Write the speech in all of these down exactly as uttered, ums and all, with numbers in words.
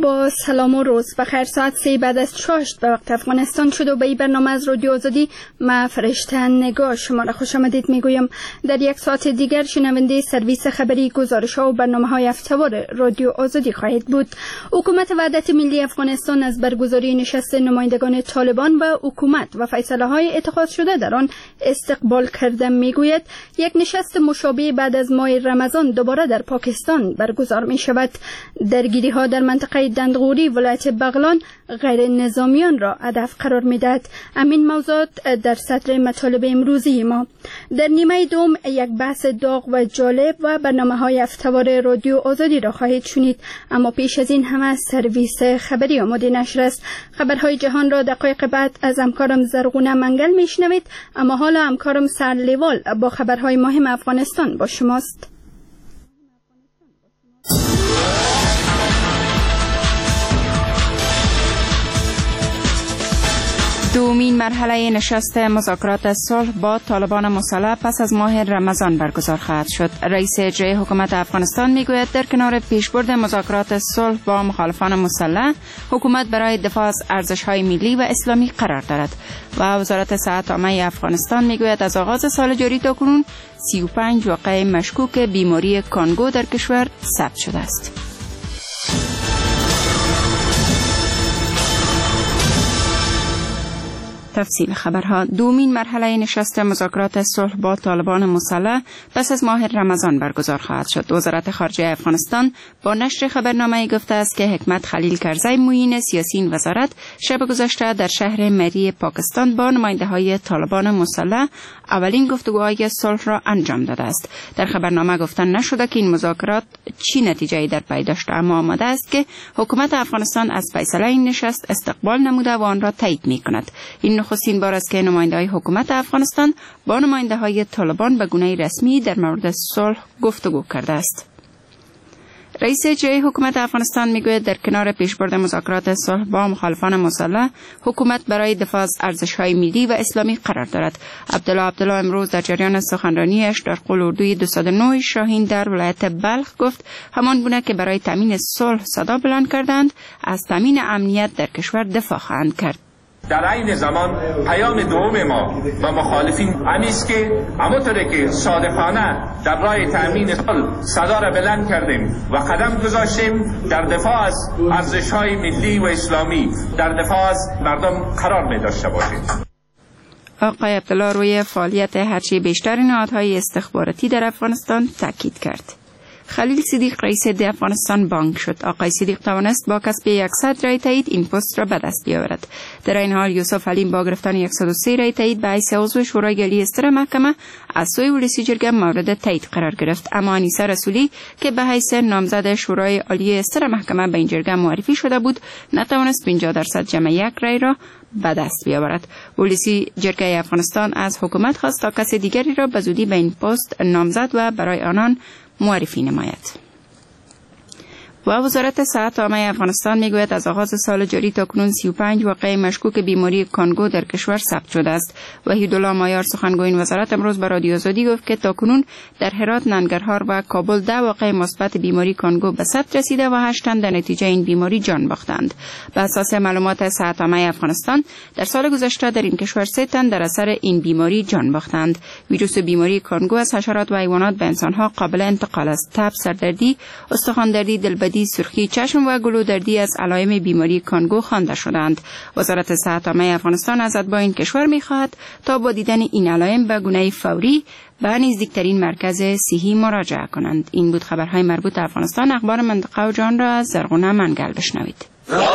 با سلام و روز بخیر. ساعت سه بعد از چاشت به وقت افغانستان شد و به این برنامه از رادیو آزادی ما فرشته نگاه شما را خوش آمدید میگویم. در یک ساعت دیگر شنونده سرویس خبری، گزارش‌ها و برنامه‌های هفته‌وار رادیو آزادی خواهید بود. حکومت وحدت ملی افغانستان از برگزاری نشست نمایندگان طالبان و حکومت و فیصله‌های اتخاذ شده در آن استقبال کرده میگوید. یک نشست مشابه بعد از ماه رمضان دوباره در پاکستان برگزار می شود. درگیری‌ها در منطقه دندغوری ولایت بغلان غیر نظامیان را هدف قرار می‌دهد. همین موضوعات در سطر مطالب امروزی ما. در نیمه دوم یک بحث داغ و جالب و برنامه‌های هفته‌وار رادیو آزادی را خواهید شنید، اما پیش از این همه سرویس خبری آماده نشر است. خبرهای جهان را دقایق بعد از همکارم زرغونه منگل میشنوید، اما حالا همکارم سرلیوال با خبرهای مهم افغانستان با شماست. دومین مرحله نشست مذاکرات صلح با طالبان مسلح پس از ماه رمضان برگزار خواهد شد. رئیس اجرایی حکومت افغانستان میگوید در کنار پیشبرد مذاکرات صلح با مخالفان مسلح، حکومت برای دفاع از ارزش‌های ملی و اسلامی قرار دارد. و وزارت صحت عامه افغانستان میگوید از آغاز سال جاری تا کنون سی و پنج واقعه مشکوک بیماری کانگو در کشور ثبت شده است. تفصیل خبرها. دومین مرحله نشست مذاکرات صلح با طالبان مسلح پس از ماه رمضان برگزار خواهد شد. وزارت خارجه افغانستان با نشر خبرنامه گفته است که حکمت خلیل کرزی، معین سیاسی این وزارت، شب گذشته در شهر مری پاکستان با نماینده‌های طالبان مسلح اولین گفتگوهای صلح را انجام داده است. در خبرنامه گفتن نشده که این مذاکرات چی نتیجه‌ای در پی داشته، اما آماده است که حکومت افغانستان از فیصله این نشست استقبال نموده و آن را تایید می‌کند. این نخستین بار است که نماینده‌های حکومت افغانستان با نماینده‌های طالبان به گونه رسمی در مورد صلح گفتگو کرده است. رئیس اجرایی حکومت افغانستان میگوید در کنار پیشبرد مذاکرات صلح با مخالفان مسلح، حکومت برای دفاع از ارزش‌های ملی و اسلامی قرار دارد. عبدالله عبدالله امروز در جریان سخنرانیش در قلعه‌اردوی دویست و نه شاهین در ولایت بلخ گفت همان گونه که برای تامین صلح صدا بلند کردند، از تامین امنیت در کشور دفاع خواهند کرد. در این زمان پیام دوم ما و مخالفین همیست که همونطوری که صادقانه در راه تأمین صلح صدا را بلند کردیم و قدم گذاشتیم در دفاع از ارزش‌های ملی و اسلامی، در دفاع از مردم قرار می داشته باشیم. آقای عبدالله روی فعالیت هرچی بیشتر نهادهای استخباراتی در افغانستان تاکید کرد. خلیل صدیق رئیس ده افغانستان بانک شد. آقای صدیق توانست با کسب صد رای تایید این پست را به دست بیاورد. در این حال یوسف علیم با گرفتن صد و سه رای تایید به حیث عضو شورای عالی استر محکمه از سوی ولسی جرگه مورد تایید قرار گرفت، اما انیسه رسولی که به حیث نامزد شورای عالی استر محکمه به این جرگه معرفی شده بود، نتوانست پنجاه درصد جمع یک رای را به دست بیاورد. ولسی جرگه افغانستان از حکومت خواست تا کس دیگری را به زودی به این پست نامزد و برای آنان معرفی نماید. و وزارت صحت عامه افغانستان میگوید از آغاز سال جاری تا کنون سی و پنج واقعه مشکوک بیماری کانگو در کشور ثبت شده است. وحیدالله مایار سخنگوی این وزارت امروز به رادیو آزادی گفت که تا کنون در هرات، ننگرهار و کابل ده واقعه مثبت بیماری کانگو به ثبت رسیده و هشت تن در نتیجه این بیماری جان باختند. به اساس معلومات صحت عامه افغانستان در سال گذشته در این کشور سه تن در اثر این بیماری جان باختند. ویروس بیماری کانگو از حشرات و حیوانات به انسانها قابل انتقال است. تب، سردردی، استخوان دردی، دلبدی، سرخی چشم و گلودردی از علائم بیماری کانگو خوانده شدند. وزارت صحت عامه افغانستان از اتباع این کشور می‌خواهد تا با دیدن این علائم به گونه فوری به نزدیکترین مرکز صحی مراجعه کنند. این بود خبرهای مربوط افغانستان. اخبار منطقه و جهان را از زرغونه منگل بشنوید.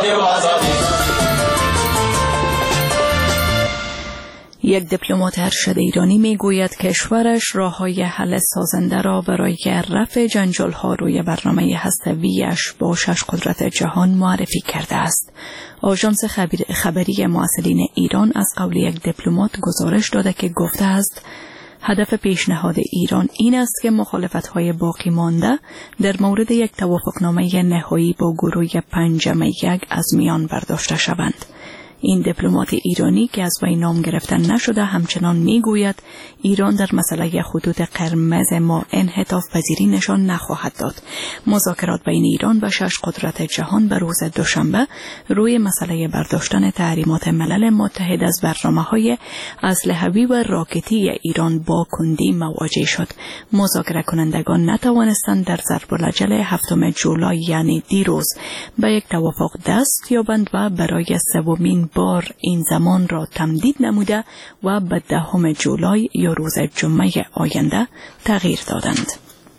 یک دیپلمات ارشد ایرانی میگوید کشورش راه‌های حل سازنده را برای رفع جنجال‌ها روی برنامه هسته‌ای‌اش با شش قدرت جهان معرفی کرده است. آژانس خبری مراسلین ایران از قول یک دیپلمات گزارش داده که گفته است هدف پیشنهاد ایران این است که مخالفت‌های باقی مانده در مورد یک توافقنامه نهایی با گروه پنجم یک از میان برداشته شوند. این دیپلمات ایرانی که از وی نام گرفتن نشده همچنان میگوید ایران در مسئله خطوط قرمز ما انعطاف پذیری نشان نخواهد داد. مذاکرات بین ایران و شش قدرت جهان به روز دوشنبه روی مسئله برداشتن تحریمات ملل متحد از برنامه‌های اسلحه‌ای و راکتی ایران با کندی مواجه شد. مذاکره کنندگان نتوانستند در ضرب‌الاجل هفتم جولای یعنی دیروز به یک توافق دست یابند و برای سومین بار این زمان را تمدید نموده و به دهم جولای یا روز جمعه آینده تغییر دادند.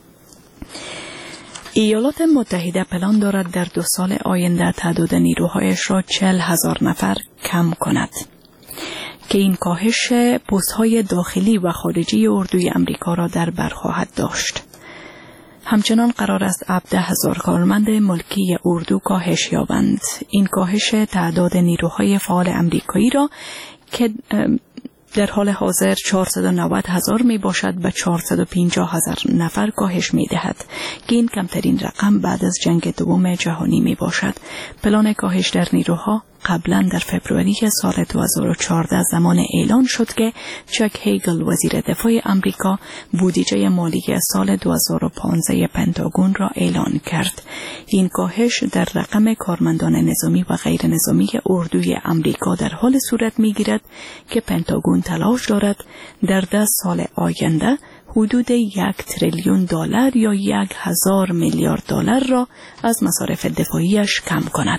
ایالات متحده پلان دارد در دو سال آینده تعداد نیروهایش را چهل هزار نفر کم کند که این کاهش پست‌های داخلی و خارجی اردوی امریکا را در بر خواهد داشت. همچنان قرار است هفده هزار کارمند ملکی اردو کاهش یابند. این کاهش تعداد نیروهای فعال امریکایی را که در حال حاضر چهارصد و نود هزار می باشد به چهارصد و پنجاه هزار نفر کاهش می دهد که این کمترین رقم بعد از جنگ دوم جهانی می باشد. پلان کاهش در نیروها قبلا در فبروری سال دو هزار و چهارده زمان اعلان شد که چک هیگل وزیر دفاع امریکا بودجه مالی سال دو هزار و پانزده پنتاگون را اعلان کرد. این کاهش در رقم کارمندان نظامی و غیر نظامی اردوی امریکا در حال صورت می‌گیرد که پنتاگون تلاش دارد در ده سال آینده حدود یک تریلیون دلار یا یک هزار میلیارد دلار را از مصارف دفاعیش کم کند.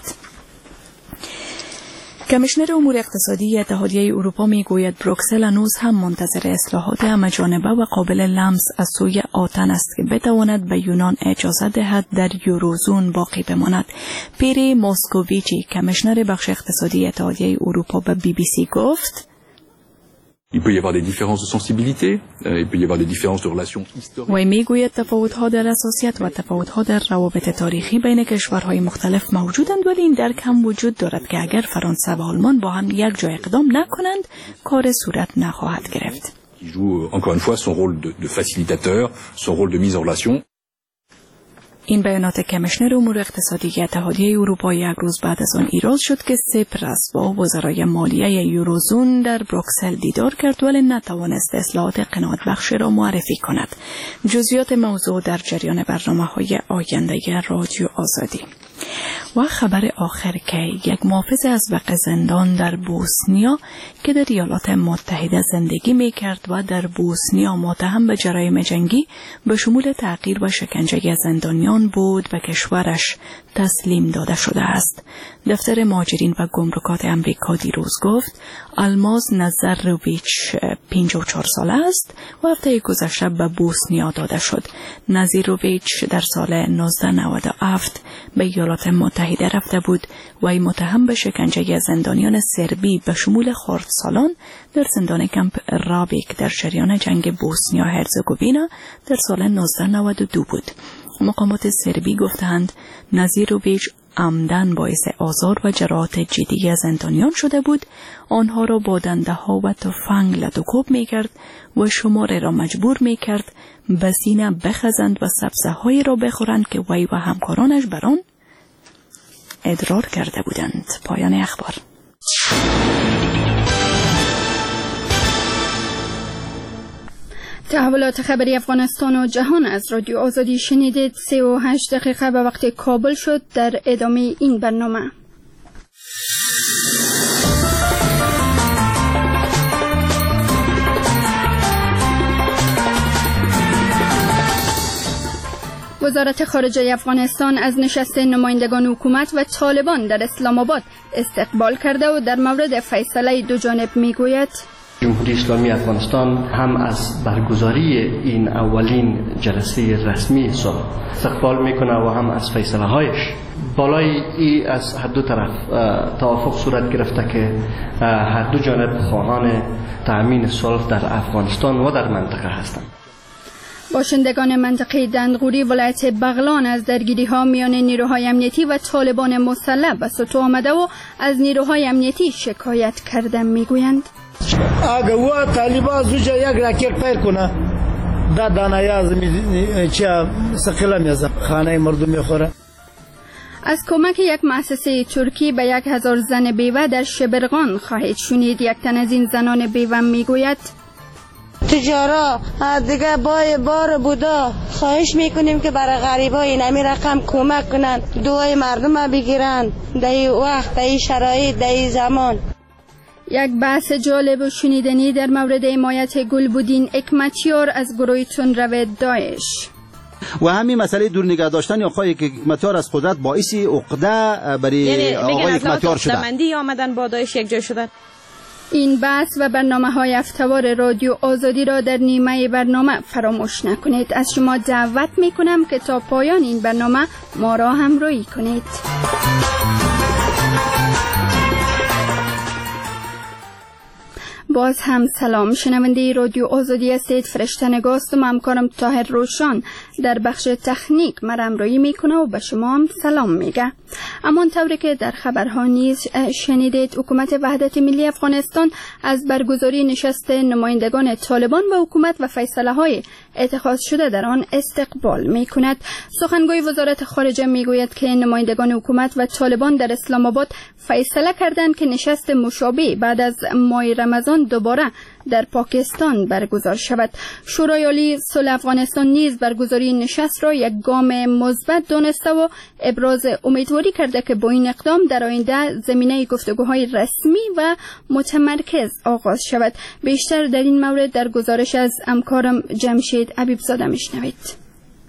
کمیشنر امور اقتصادی اتحادیه اروپا میگوید بروکسل هنوز هم منتظر اصلاحات همه‌جانبه و قابل لمس از سوی آتن است که بتواند به یونان اجازه دهد در یوروزون باقی بماند. پیری موسکوویچی کمیشنر بخش اقتصادی اتحادیه اروپا به بی بی سی گفت Il peut y avoir des différences de sensibilité, il peut y avoir des différences de relations historiques. وی میگوید تفاوت‌ها در اساسیت و تفاوت‌ها در روابط تاریخی بین کشورهای مختلف موجودند، ولی این درک هم وجود دارد که اگر فرانسه و آلمان با هم یک جای اقدام نکنند کار صورت نخواهد گرفت. Qui joue encore une fois son rôle de, de facilitateur, son rôle de mise en relation. این بیانات کمیشنر امور اقتصادی اتحادیه اروپا یک روز بعد از آن ایراد شد که سپرس با وزرای مالیه یوروزون در بروکسل دیدار کرد ولی نتوانست اصلاحات قناعت بخش را معرفی کند. جزئیات موضوع در جریان برنامه‌های آینده رادیو آزادی. و خبر آخر که یک محافظ ازبق زندان در بوسنیا که در ایالات متحده زندگی می کرد و در بوسنیا متهم به جرایم جنگی به شمول تعقیر و شکنجه زندانیان بود و کشورش تسلیم داده شده است. دفتر مهاجرین و گمرکات امریکا دیروز گفت الماز نظرویچ پنجاه و چهار ساله است و هفته گذشته به بوسنیا داده شد. نظرویچ در سال نوزده نود و هفت به ایالات متحده رفته بود و ای متهم به شکنجه زندانیان سربی به شمول خردسالان در زندان کمپ رابیک در جریان جنگ بوسنیا هرزگووینا در سال نوزده نود و دو بود. مقامات سربی گفتند نظرویچ عمدن باعث آزار و جراحت جدی زندانیان شده بود، آنها را با دنده ها و تفنگ لطوکوب می کرد و شماره را مجبور می کرد به سینه بخزند و سبزه هایی را بخورند که وی و همکارانش بران ادرار کرده بودند. پایان اخبار. تحولات خبری افغانستان و جهان از رادیو آزادی شنیدید. سه و هشت دقیقه به وقت کابل شد. در ادامه این برنامه وزارت خارجه افغانستان از نشست نمایندگان حکومت و طالبان در اسلام آباد استقبال کرده و در مورد فیصله دو جانب میگوید جمهوری اسلامی افغانستان هم از برگزاری این اولین جلسه رسمی صلح استقبال میکنه و هم از فیصله هایش. بالای ای از هر دو طرف توافق صورت گرفته که هر دو جانب خواهان تأمین صلح در افغانستان و در منطقه هستند. باشندگان منطقه دندغوری ولایت بغلان از درگیری ها میان نیروهای امنیتی و طالبان مسلح به سطوح آمده و از نیروهای امنیتی شکایت کردن میگویند اگه و طالبان زوجه یک راکت فیر کنه دا دانه یازم چه سقیله میزه خانه مردم میخوره. از کمک یک مؤسسه ترکی به یک هزار زن بیوه در شبرغان خواهید شنید. یک تن از این زنان بیوه میگوید تجارا دیگه بای بار بودا، خواهش میکنیم که برای غریبا این همی رقم کمک کنن، دعای مردم بگیرن در این وقت، در این شرایط، در این زمان. یک بحث جالب و شنیدنی در مورد حمایت گلبودین حکمتیار از گروه تندرو داعش. و همین مسئله دور نگه داشتن آقای حکمتیار از قدرت باعث عقده برای آقای حکمتیار شده. یعنی آمدن با داعش یک جای شدن. این بحث و برنامه های هفته‌وار رادیو آزادی را در نیمه برنامه فراموش نکنید. از شما دعوت می کنم که تا پایان این برنامه ما را همراهی کنید. باز هم سلام، شنونده رادیو آزادی هستید. فرشته نگاست و همکارم طاهر روشان در بخش تکنیک مرمرایی میکنه و به شما هم سلام میگه. اما طوری که در خبرها نیز شنیدید، حکومت وحدت ملی افغانستان از برگزاری نشست نمایندگان طالبان و حکومت و فیصله های اتخاذ شده در آن استقبال میکند. سخنگوی وزارت خارجه میگوید که نمایندگان حکومت و طالبان در اسلام آباد فیصله کردند که نشست مشابه بعد از ماه رمضان دوباره در پاکستان برگزار شود. شورای عالی صلح افغانستان نیز برگزاری نشست را یک گام مثبت دانسته و ابراز امیدواری کرده که با این اقدام در آینده زمینه گفتگوهای رسمی و متمرکز آغاز شود. بیشتر در این مورد در گزارش از همکارم جمشید حبیبزاده میشنوید.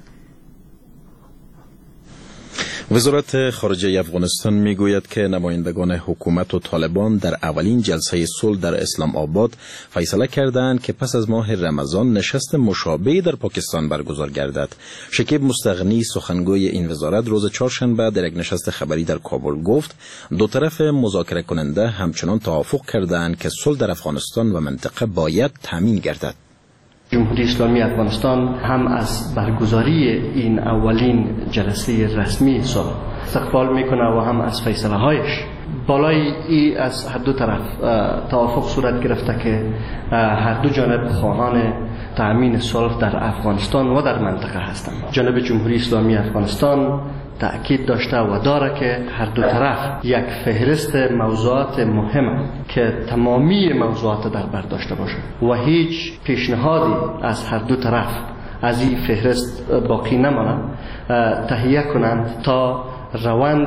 وزارت خارجه افغانستان میگوید که نمایندگان حکومت و طالبان در اولین جلسه صلح در اسلام آباد فیصله کردند که پس از ماه رمضان نشست مشابه در پاکستان برگزار گردد. شکیب مستغنی سخنگوی این وزارت روز چهارشنبه در یک نشست خبری در کابل گفت دو طرف مذاکره کننده همچنان توافق کردند که صلح در افغانستان و منطقه باید تامین گردد. جمهوری اسلامی افغانستان هم از برگزاری این اولین جلسه رسمی صلح استقبال میکنه و هم از فیصله هایش. بالای ای از هر دو طرف توافق صورت گرفته که هر دو جانب خواهان تأمین صلح در افغانستان و در منطقه هستند. جانب جمهوری اسلامی افغانستان تأکید داشته و داره که هر دو طرف یک فهرست موضوعات مهم که تمامی موضوعات در بر داشته باشه و هیچ پیشنهادی از هر دو طرف از این فهرست باقی نماند تهیه کنند تا روند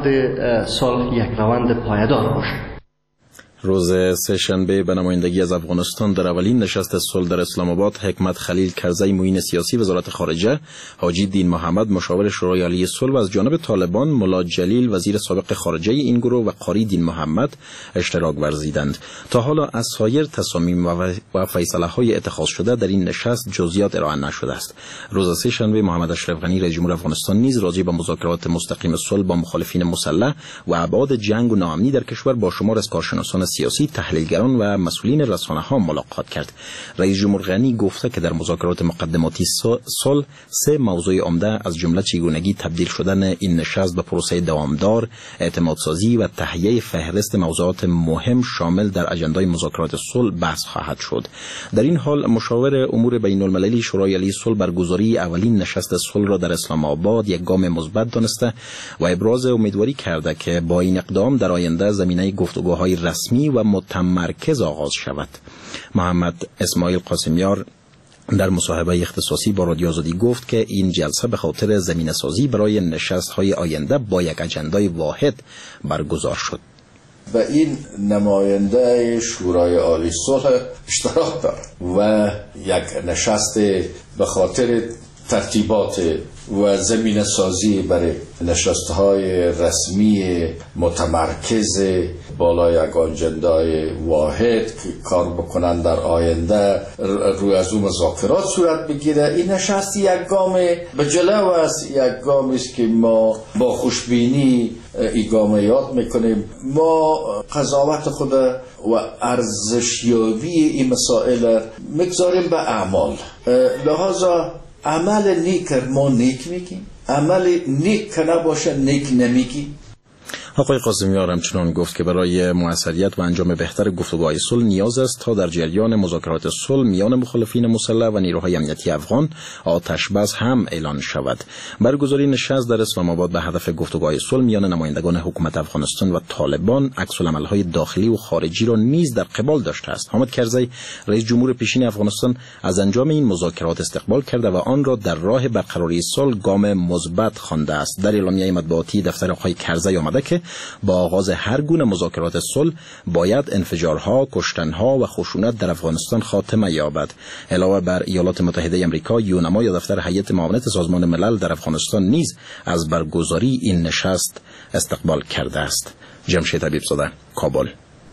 صلح یک روند پایدار باشه. روز سه شنبه به نمایندگی از افغانستان در اولین نشست صلح در اسلام آباد حکمت خلیل کرزی معین سیاسی وزارت خارجه، حاجی دین محمد مشاور شورای عالی صلح و از جانب طالبان ملا جلیل وزیر سابق خارجه این گروه و قاری دین محمد اشتراک ورزیدند. تا حالا از سایر تصامیم و فیصله های اتخاذ شده در این نشست جزئیات ارائه نشده است. روز سه شنبه محمد اشرف غنی رئیس جمهور افغانستان نیز راجع به مذاکرات مستقیم صلح با مخالفین مسلح و ابعاد جنگ و ناامنی در کشور با شمار از کارشناسان سیاسی، تحلیلگران و مسئولین رسانه‌ها ملاقات کرد. رئیس جمهور غنی گفته که در مذاکرات مقدماتی صلح سه موضوع عمده از جمله چگونگی تبدیل شدن این نشست به پروسه دوامدار، اعتمادسازی و تهیه فهرست موضوعات مهم شامل در اجندای مذاکرات صلح بحث خواهد شد. در این حال مشاور امور بین المللی شورای عالی صلح برگزاری اولین نشست صلح را در اسلام آباد یک گام مثبت دانسته و ابراز امیدواری کرده که با این اقدام در آینده زمینه گفتگوهای رسمی و متمرکز آغاز شود. محمد اسماعیل قاسمیار در مصاحبه اختصاصی با رادیو آزادی گفت که این جلسه به خاطر زمینه سازی برای نشست‌های آینده با یک اجندای واحد برگزار شد. و این نماینده شورای عالی صلح اشتراک دارد و یک نشست به خاطر ترتیبات و زمینه سازی برای نشست‌های رسمی متمرکز بالای یک اجندای واحد که کار بکنن در آینده روی از اون مذاکرات صورت بگیره. این نشست یک گام به جلو است، یک گام است که ما با خوشبینی این گام یاد میکنیم. ما قضاوت خود و ارزشیابی این مسائل میگذاریم به اعمال، لحاظا عمل نیک ما نیک میگیم، عمل نیک که نباشه نیک نمیگیم. آقای قاسمیار همچنان گفت که برای موثریت و انجام بهتر گفتگوهای صلح نیاز است تا در جریان مذاکرات صلح میان مخالفین مسلح و نیروهای امنیتی افغان آتش بس هم اعلان شود. برگزاری نشست در اسلام آباد به هدف گفتگوهای صلح میان نمایندگان حکومت افغانستان و طالبان عکس العمل‌های داخلی و خارجی را نیز در قبال داشته است. حامد کرزی رئیس جمهور پیشین افغانستان از انجام این مذاکرات استقبال کرده و آن را در راه برقراری صلح گام مثبت خوانده است. در اعلامیه مطبوعاتی دفتر آقای کرزی آمده که با آغاز هر گونه مذاکرات صلح باید انفجارها، کشتنها و خشونت در افغانستان خاتمه یابد. علاوه بر ایالات متحده آمریکا، یونما یا دفتر هیئت معاونت سازمان ملل در افغانستان نیز از برگزاری این نشست استقبال کرده است. جمشید حبیبزاده، کابل.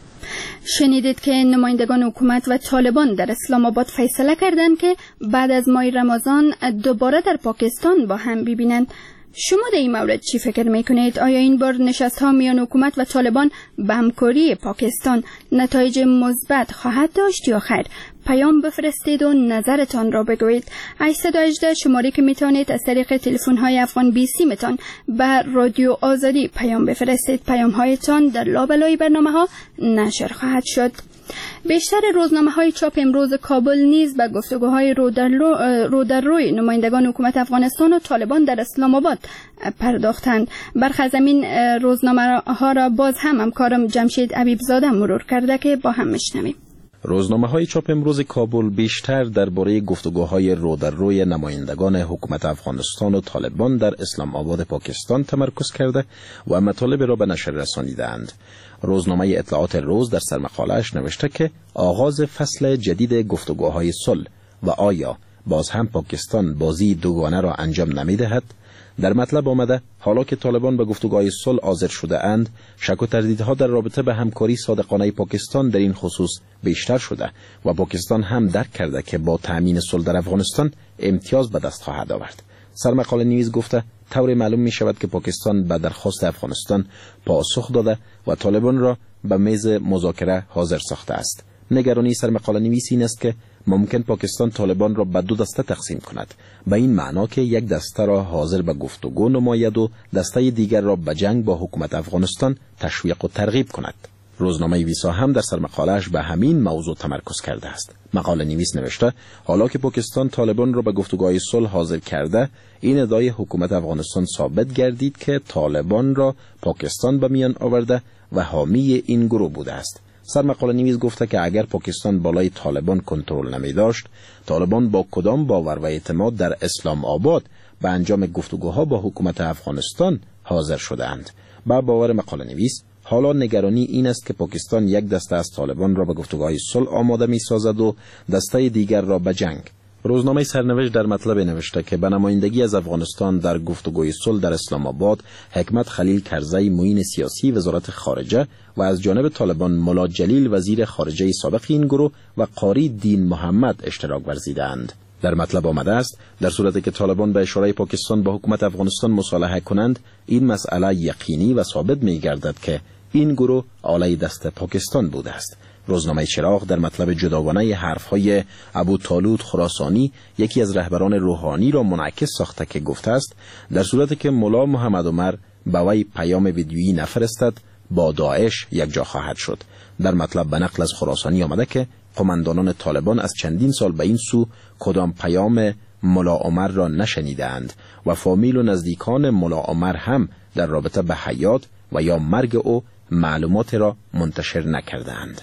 شنیدید که نمایندگان حکومت و طالبان در اسلام آباد فیصله کردند که بعد از ماه رمضان دوباره در پاکستان با هم ببینند. شما در این مورد چی فکر میکنید؟ آیا این بار نشست ها میان حکومت و طالبان به همکاری پاکستان نتایج مثبت خواهد داشت یا خیر؟ پیام بفرستید و نظرتان را بگویید. هشت یک هشت شماره که میتونید از طریق تلفن های افغان بیسی متان به رادیو آزادی پیام بفرستید. پیام هایتان در لابلای برنامه ها نشر خواهد شد. بیشتر روزنامه های چاپ امروز کابل نیز به گفتگوهای رو در, رو در روی نمایندگان حکومت افغانستان و طالبان در اسلام آباد پرداختند. برخی از این روزنامه ها را باز هم همکارم جمشید حبیبزاده مرور کرده که با هم میشنویم. روزنامه های چاپ امروز کابل بیشتر درباره گفتگوهای رو در روی نمایندگان حکومت افغانستان و طالبان در اسلام آباد پاکستان تمرکز کرده و مطالب را به نشر رسانیدند. روزنامه اطلاعات روز در سرمقاله‌اش نوشته که آغاز فصل جدید گفتگوهای صلح و آیا باز هم پاکستان بازی دوگانه را انجام نمی‌دهد. در مطلب آمده حالا که طالبان به گفتگوهای صلح حاضر شده اند، شک و تردیدها در رابطه به همکاری صادقانه پاکستان در این خصوص بیشتر شده و پاکستان هم درک کرده که با تأمین صلح در افغانستان امتیاز به دست خواهد آورد. سرمقاله نیز گفته طور معلوم می شود که پاکستان به درخواست افغانستان پاسخ داده و طالبان را به میز مذاکره حاضر ساخته است. نگرانی سرمقاله نویس این است که ممکن پاکستان طالبان را به دو دسته تقسیم کند، به این معنا که یک دسته را حاضر به گفتگو نماید و دسته دیگر را به جنگ با حکومت افغانستان تشویق و ترغیب کند. روزنامه ویسا هم در سرمقاله‌اش به همین موضوع تمرکز کرده است. مقاله نویس نوشته حالا که پاکستان طالبان را به گفتگوهای صلح حاضر کرده، این ادعای حکومت افغانستان ثابت گردید که طالبان را پاکستان به میان آورده و حامی این گروه بوده است. سرمقاله نویس گفته که اگر پاکستان بالای طالبان کنترل نمی داشت، طالبان با کدام باور و اعتماد در اسلام آباد به انجام گفتگوها با حکومت افغانستان حاضر شدند. با باور مقاله نویس حالا نگرانی این است که پاکستان یک دسته از طالبان را به گفتگوهای صلح آماده می سازد و دسته دیگر را به جنگ. روزنامه سرنوشت در مطلب نوشته که به نمایندگی از افغانستان در گفتگوی صلح در اسلام آباد حکمت خلیل کرزی معین سیاسی وزارت خارجه و از جانب طالبان ملا جلیل وزیر خارجه سابق این گروه و قاری دین محمد اشتراک ورزیدند. در مطلب آمده است در صورتی که طالبان به اشاره پاکستان با حکومت افغانستان مصالحه کنند، این مسئله یقینی و ثابت می گردد که این گروه آلای دست پاکستان بوده است. روزنامه چراغ در مطلب جداگانه حرفهای ابو طالوت خراسانی یکی از رهبران روحانی را منعکس ساخته که گفته است در صورتی که ملا محمد عمر به وی پیام ویدیویی نفرستد با داعش یک جا خواهد شد. در مطلب به نقل از خراسانی آمده که قماندانان طالبان از چندین سال به این سو کدام پیام ملا عمر را نشنیدند و فامیل و نزدیکان ملا عمر هم در رابطه به حیات و یا مرگ او معلومات را منتشر نکردند.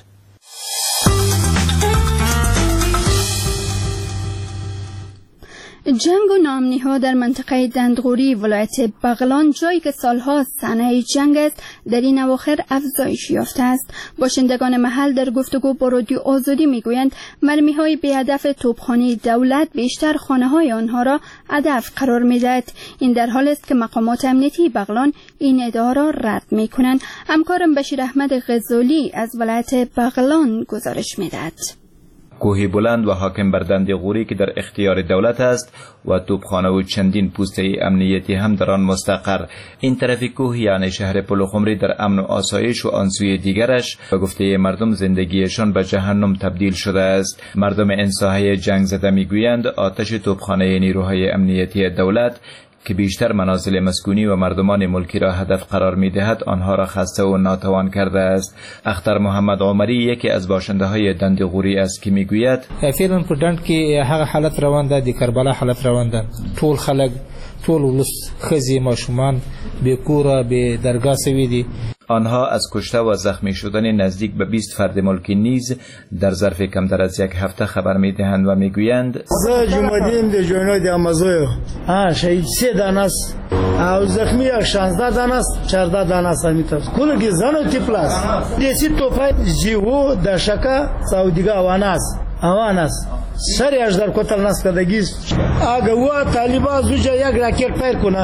جنگ و ناامنی ها در منطقه دندغوری ولایت بغلان جایی که سالها صحنه جنگ است در این اواخر افزایش یافته است. باشندگان محل در گفتگو با رادیو آزادی میگویند مرمی های بی هدف توپخانه دولت بیشتر خانه های آنها را هدف قرار میدهد. این در حال است که مقامات امنیتی بغلان این ادعا را رد میکنند. همکارم بشیر احمد غزالی از ولایت بغلان گزارش میدهد. کوهی بلند و حاکم بر دندغوری که در اختیار دولت است و توپخانه و چندین پوسته امنیتی هم در آن مستقر. این طرف کوه یعنی شهر پلوخمری در امن و آسایش و آن سوی دیگرش به گفته مردم زندگیشان به جهنم تبدیل شده است. مردم این ساحه جنگ زده میگویند آتش توپخانه نیروهای امنیتی دولت که بیشتر منازل مسکونی و مردمان ملکی را هدف قرار می دهد آنها را خسته و ناتوان کرده است. اختر محمد عمری یکی از باشنده های دندغوری است که می گوید فعلا په ډنډ کې هغه حالت روان ده، د کربلا حالت روان ده. ټول خلک، ټول ولس، ښځې، ماشومان بې کوره بې درګاه سوي دي. آنها از کشته و زخمی شدن نزدیک به بیست فرد ملکی نیز در ظرف کمتر از یک هفته خبر می دهند و می گویند زه جمعدین د جوینو د امازویو ها شهید سه دانه است او زخمی شانزده دانه است، چهارده دانه است. میتر کل گزانو تیپلاس دیسی توفای جیو د شکا سعودیگا واناس اواناس سری اجدر کوتل ناس کدگیز اگه و طالبا زوجا یک راکت فایر کنه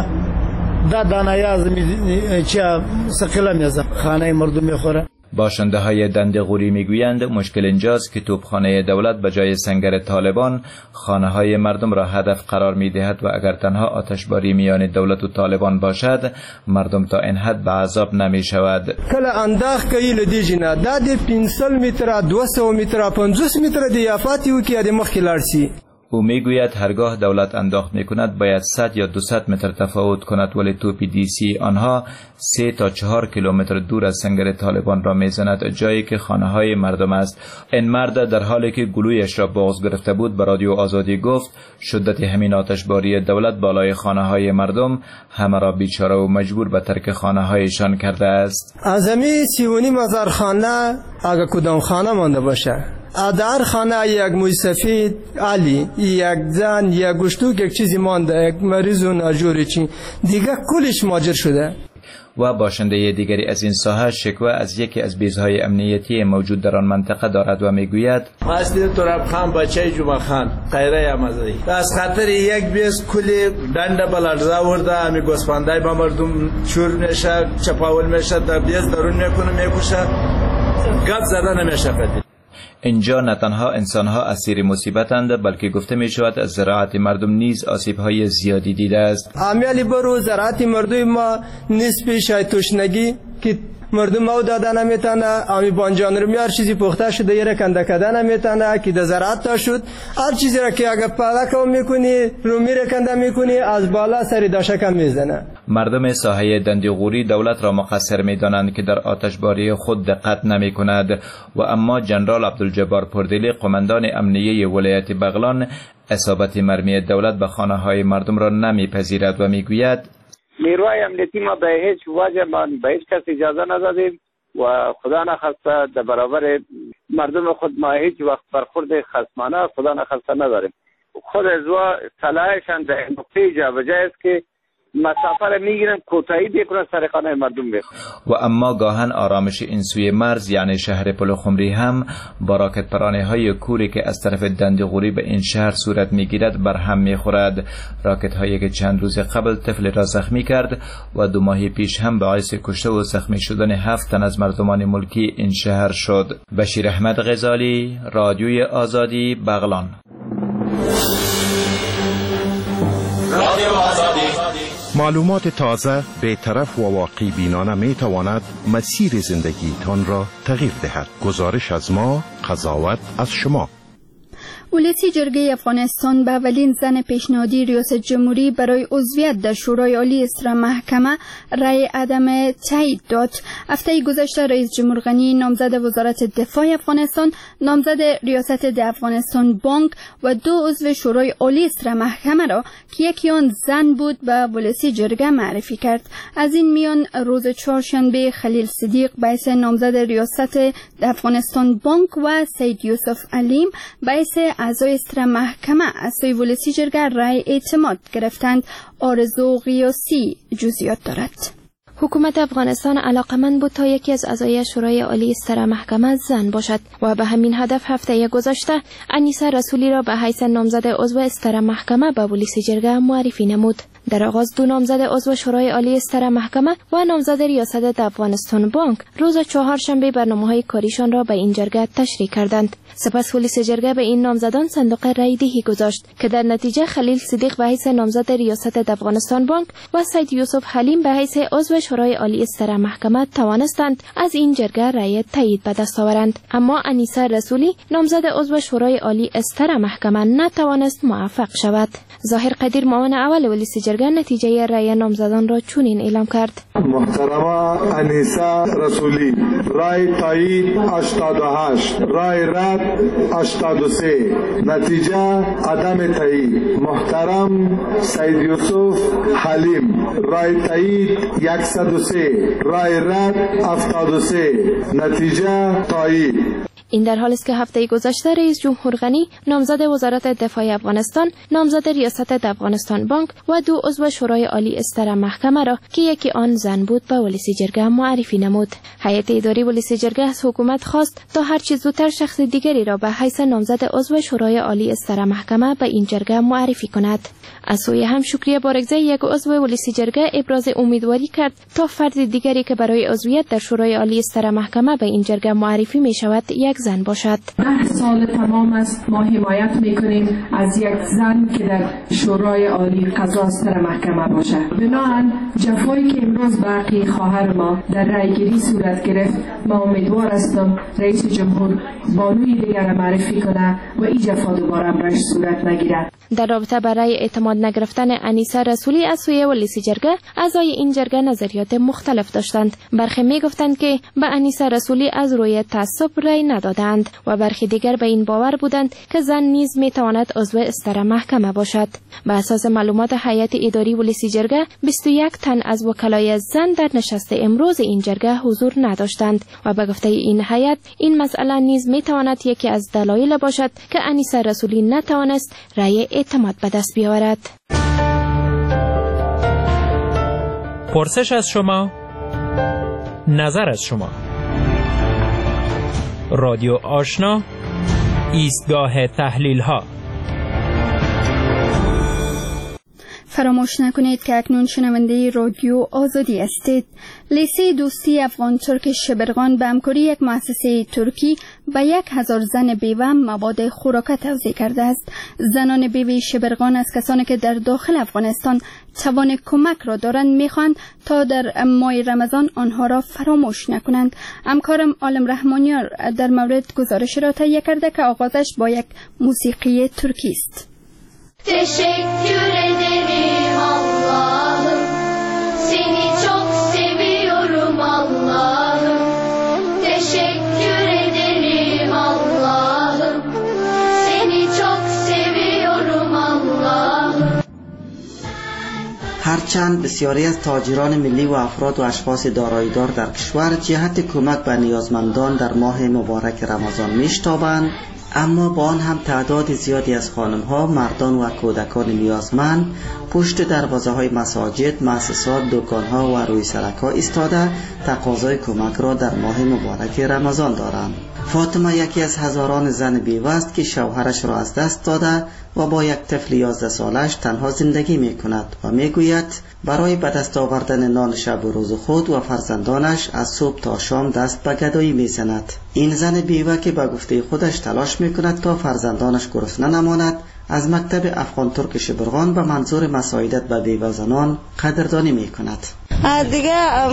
دا دانه یاز می چه سقیلا میازه خانه مردم میخوره. باشنده های دندغوری میگویند مشکل اینجاست که توپخانه دولت به جای سنگر طالبان خانه های مردم را هدف قرار می دهد و اگر تنها آتشباری میان دولت و طالبان باشد مردم تا این حد به عذاب نمی شود. کله انداخ کوي لدی جنا دا د پنځه متره دویست متره پنځوس متره دی افاتی و که د مخ لارسی. او میگوید هرگاه دولت انداخت میکند باید صد یا دویست متر تفاوت کند، ولی توپ دی سی آنها سه تا چهار کیلومتر دور از سنگر طالبان را میزند، جایی که خانه های مردم است. این مرد در حالی که گلویش را بغض گرفته بود به رادیو آزادی گفت شدت همین آتشباری دولت بالای خانه های مردم همه را بیچاره و مجبور به ترک خانه هایشان کرده است. اعظمی سیونی مزار خانه اگه کدام خانه مانده باشه، در خانه یک موی سفید علی، یک زن، یک گوشتوک، یک چیزی مانده، یک مریضون اجوری چی دیگه کلش ماجر شده. و باشنده دیگری از این ساحه شکوه از یکی از بیزهای امنیتی موجود در آن منطقه دارد و میگوید ماستی تراب خان بچه جمعه خان قیره امازی از خاطر یک بیز کلی دنده بلرزا ورده امی گوسفندای با مردم چور میشه، چپاول میشه، در بیز درون میکنه، میکشه، گپ زده نمیشه. اینجا نه تنها انسانها اسیر مصیبتند بلکه گفته می شود از زراعت مردم نیز آسیب‌های زیادی دیده است. امیالی برو زراعت مردم ما نسبی شاید تشنگی که مردم او دادن نمیتونه، امی بانجان رو میار چیزی پخته شده یه کنده کدن نمیتونه که در زراعت تا شد هر چیزی را که اگه پیدا کم میکنی رو میره کنده میکنی از بالا سری داشکم میزنه. مردم ساحه دندغوری دولت را مقصر میدانند که در آتشباری خود دقت نمی کند و اما جنرال عبدالجبار پردیلی قماندان امنیه ولایت بغلان اصابت مرمی دولت به خانه های مردم را نمیپذیرد و میگوید نیروهای امنیتی ما به هیچ وجه ما به هیچ کس اجازه ندادیم و خدا نخواسته در برابر مردم خود ما هیچ وقت برخورد خصمانه خدا نخواسته نداریم. خود از و صلاحشان در نقطه جابجا است که مسافه را میگیرن کوتاهی بکنن سر خانه مردم بکنن. و اما گاهن آرامش این سوی مرز یعنی شهر پلخمری هم با راکت پرانه های کوری که از طرف دندغوری به این شهر صورت میگیرد بر هم میخورد. راکت هایی که چند روز قبل طفل را زخمی کرد و دو ماه پیش هم باعث کشته و زخمی شدن هفت تن از مردمان ملکی این شهر شد. بشیر احمد غزالی، رادیوی آزادی، بغلان. رادیو آزادی. معلومات تازه، بی‌طرف و واقعی بینانه می تواند مسیر زندگیتان را تغییر دهد. گزارش از ما، قضاوت از شما. ولسی جرگه افغانستان به اولین زن پیشنهادی ریاست جمهوری برای عضویت در شورای عالی استرا محکمه رأی عدم تایید داد. هفته گذشته رئیس جمهور غنی نامزد وزارت دفاع افغانستان، نامزد ریاست ده افغانستان بانک و دو عضو شورای عالی استرا محکمه را که یکی آن زن بود به ولسی جرگه معرفی کرد. از این میان روز چهارشنبه خلیل صدیق باعث نامزد ریاست ده افغانستان بانک و سید یوسف علیم باعث اعضای استرا محکمه از سوی ولسی جرگه رأی اعتماد گرفتند. آرزو قیاسی جزئیات دارد. حکومت افغانستان علاقمند بود تا یکی از اعضای شورای عالی استرا محکمه زن باشد و به همین هدف هفته گذشته انیسه رسولی را به حیث نامزد عضو استرا محکمه به ولسی جرگه معرفی نمود. در آغاز دو نامزد عضو شورای عالی استرا محکمه و نامزد ریاست افغانستان بانک روز چهارشنبه برنامه‌های کاریشان را به این جرگه تشریح کردند. سپس ولسی جرگه به این نامزدان صندوق رای دهی گذاشت که در نتیجه خلیل صدیق به حیث نامزد ریاست افغانستان بانک و سید یوسف حلیم به حیث عضو شورای عالی استرا محکمه توانستند از این جرگه رای تایید به دست آورند، اما انیسه رسولی نامزد عضو شورای عالی استرا محکمه نتوانست موفق شود. ظاهر قدیر معاون اول ولسی جرگه جرگه نتیجه رأی نامزدان را چنین اعلام کرد: محترمه انیسه رسولی رای تایید هشتاد و هشت، رای رد هشتاد و سه، نتیجه عدم تایید. محترم سید یوسف حلیم رای تایید صد و سه، رای رد هفتاد و سه، نتیجه تایید. این در حالی است که هفته گذشته رئیس جمهور غنی نامزد وزارت دفاع افغانستان، نامزد ریاست افغانستان بانک و دو عضو شورای عالی استر محکمه را که یکی آن زن بود به ولسی جرگه معرفی نمود. هیئت اداری ولسی جرگه از حکومت خواست تا هر چه زودتر شخص دیگری را به حیث نامزد عضو شورای عالی استر محکمه به این جرگه معرفی کند. از سوی هم شکریه بارگزی یک عضو ولسی جرگه ابراز امیدواری کرد تا فرد دیگری که برای عضویت در شورای عالی استر محکمه به این جرگه معرفی می شود یک زن باشد. ده سال تمام است ما حمایت میکنیم از یک زن که در شورای عالی قضا استر محکمه باشد. بنابراین جفایی که امروز باقی خواهر ما در رایگیری صورت گرفت، ما امیدوار هستم رئیس جمهور بانوی دیگر معرفی کنه و این جفا دوباره برش صورت نگیرد. در رابطه برای اعتماد نگرفتن انیسه رسولی از سوی ولسی جرگه، اعضای این جرگه نظریات مختلف داشتند. برخی می گفتند که به انیسه رسولی از روی تعصب رأی ندادند و برخی دیگر به این باور بودند که زن نیز می تواند عضو استر محکمه باشد. به اساس معلومات هیئت اداری ولسی جرگه، بیست و یک تن از وکلای زن در نشست امروز این جرگه حضور نداشتند و به گفته این هیئت این مسئله نیز می تواند یکی از دلایل باشد که انیسه رسولی نتوانست رأی اعتماد به دست بیاورد. پرسش از شما، نظر از شما. رادیو آشنا، ایستگاه تحلیل ها. فراموش نکنید که اکنون شنونده رادیو آزادی هستید. لیسه دوستی افغان ترک شبرغان به همکاری یک مؤسسه ترکی به یک هزار زن بیوه مواد خوراک توزیع کرده است. زنان بیوه شبرغان از کسانی که در داخل افغانستان توان کمک را دارند میخواهند تا در ماه رمضان آنها را فراموش نکنند. همکارم عالم رحمانیار در مورد گزارش را تهیه کرده که آغازش با یک موسیقی ترکی است. Teşekkür ederim Allah'ım, seni çok seviyorum Allah'ım. Teşekkür ederim Allah'ım, seni çok seviyorum Allah'ım. هرچند بسیاری از تاجران ملی و افراد و اشخاص دارایی‌دار در کشور جهت کمک به نیازمندان در ماه مبارک رمضان میشتابند، اما با آن هم تعداد زیادی از خانم‌ها، مردان و کودکان نیازمند پشت دروازه های مساجد، مؤسسات، دکان‌ها و روی سرک‌ها ایستاده تقاضای کمک را در ماه مبارک رمضان دارند. فاطمه یکی از هزاران زن بیوه است که شوهرش را از دست داده و با یک طفل یازده سالش تنها زندگی می کند و می گوید برای به دست آوردن نان شب و روز خود و فرزندانش از صبح تا شام دست به گدایی می زند. این زن بیوه که به گفته خودش تلاش می کند تا فرزندانش گرسنه نماند، از مکتب افغان ترک شبرغان به منظور مساعدت به بیوه زنان قدردانی می کند. دیگه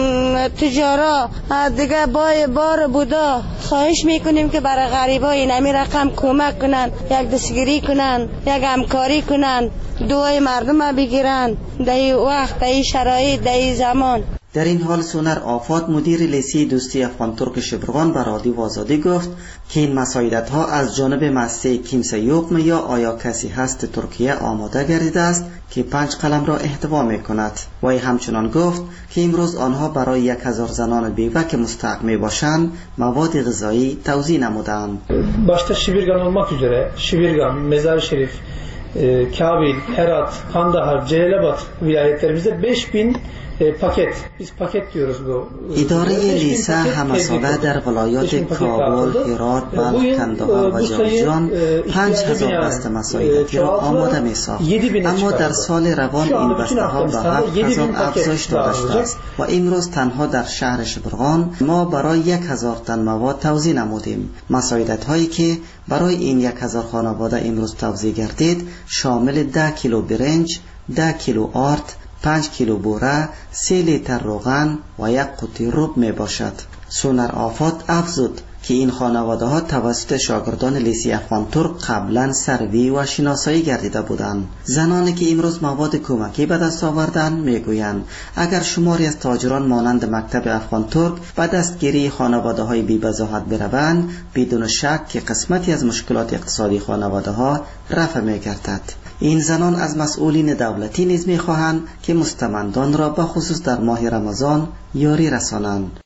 تجارا دیگه بای بار بودا خواهش میکنیم که برای غریبا این همی رقم کمک کنن، یک دستگیری کنن، یک همکاری کنن، دعای مردم بگیرن در این وقت، در این شرایط، در این زمان. در این حال سونر آفات مدیر لیسه دوستی افغان ترک شبرغان به رادیو آزادی گفت که این مساعدت ها از جانب مؤسسه کیمسه یوقم یا آیا کسی هست ترکیه آماده گردیده است که پنج قلم را احتوا می کند و همچنان گفت که امروز آنها برای یک هزار زنان بیوه که مستحق می باشند مواد غذایی توزیع نمودند. başta Şibirgan olmak üzere Şibirgan, Mezar Şerif, Kabil, Herat, Kandahar, Celilabad vilayetlerimizde beş bin پاکت biz paket diyoruz bu. اداره لیسه همساله در ولایات کابل، هرات، بلخ، کندهار و جوزجان پنج هزار بسته مساعدتی را آماده می ساخت. اما در سال روان این بسته ها به هفت هزار افزایش داده شده است و امروز تنها در شهر شبرغان ما برای یک هزار تن مواد توزیع نمودیم. مساعدت هایی که برای این یک هزار خانواده امروز توزیع گردید شامل ده کیلو برنج، ده کیلو آرد، پنج کیلو بوره، سه لیتر روغن و یک قوطی رب می باشد. سونر آفات افزود که این خانواده ها توسط شاگردان لیسه افغان ترک قبلا سروی و شناسایی گردیده بودند. زنانی که امروز مواد کمکی به دست آوردند میگویند اگر شماری از تاجران مانند مکتب افغان ترک به دستگیری خانواده های بی وضاحت بروند، بدون شک که قسمتی از مشکلات اقتصادی خانواده ها رفع می‌گردد. این زنان از مسئولین دولتی نیز می‌خواهند که مستمندان را به خصوص در ماه رمضان یاری رسانند.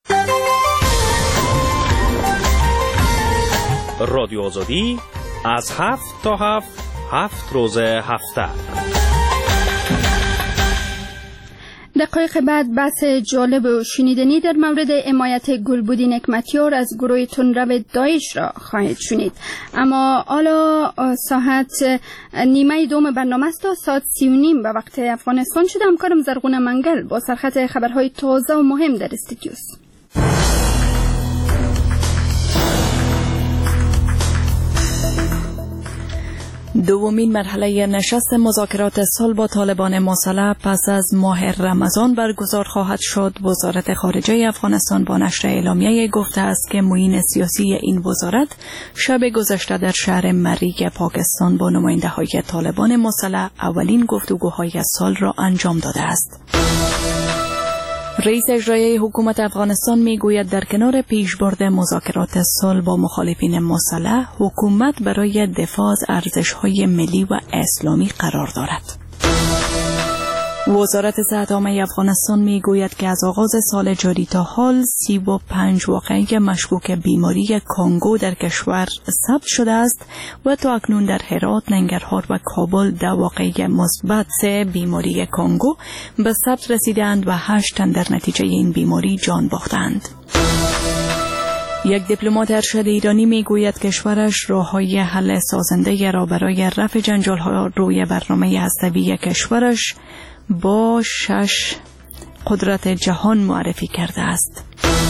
رادیو آزادی از هفت تا هفت هفت روز هفته. دقایق بعد بحث جالب و شنیدنی در مورد حمایت گلبدین حکمتیار از گروه تندرو داعش را خواهید شنید. اما حالا ساعت نیمه دوم برنامه است تا ساعت سی و نیم به وقت افغانستان شده. همکارم زرغون منگل با سرخط خبرهای تازه و مهم در استودیوست. دومین مرحله نشست مذاکرات صلح با طالبان مسلح پس از ماه رمضان برگزار خواهد شد. وزارت خارجه افغانستان با نشر اعلامیه گفته است که معین سیاسی این وزارت شب گذشته در شهر مریگ پاکستان با نماینده های طالبان مسلح اولین گفتگوهای صلح را انجام داده است. رئیس اجرایی حکومت افغانستان میگوید در کنار پیشبرد مذاکرات صلح با مخالفین مسلح، حکومت برای دفاع از ارزش‌های ملی و اسلامی قرار دارد. وزارت صحت عامه افغانستان میگوید که از آغاز سال جاری تا حال سی و پنج واقعه مشکوک بیماری کانگو در کشور ثبت شده است و تا اکنون در هرات، ننگرهار و کابل دو واقعه مثبت بیماری کانگو به ثبت رسیدند و هشت تن در نتیجه این بیماری جان باختند. یک دیپلمات ارشد ایرانی میگوید کشورش راه‌های حل سازنده را برای رفع جنجال‌ها روی برنامه هسته‌ای کشورش با شش قدرت جهان معرفی کرده است.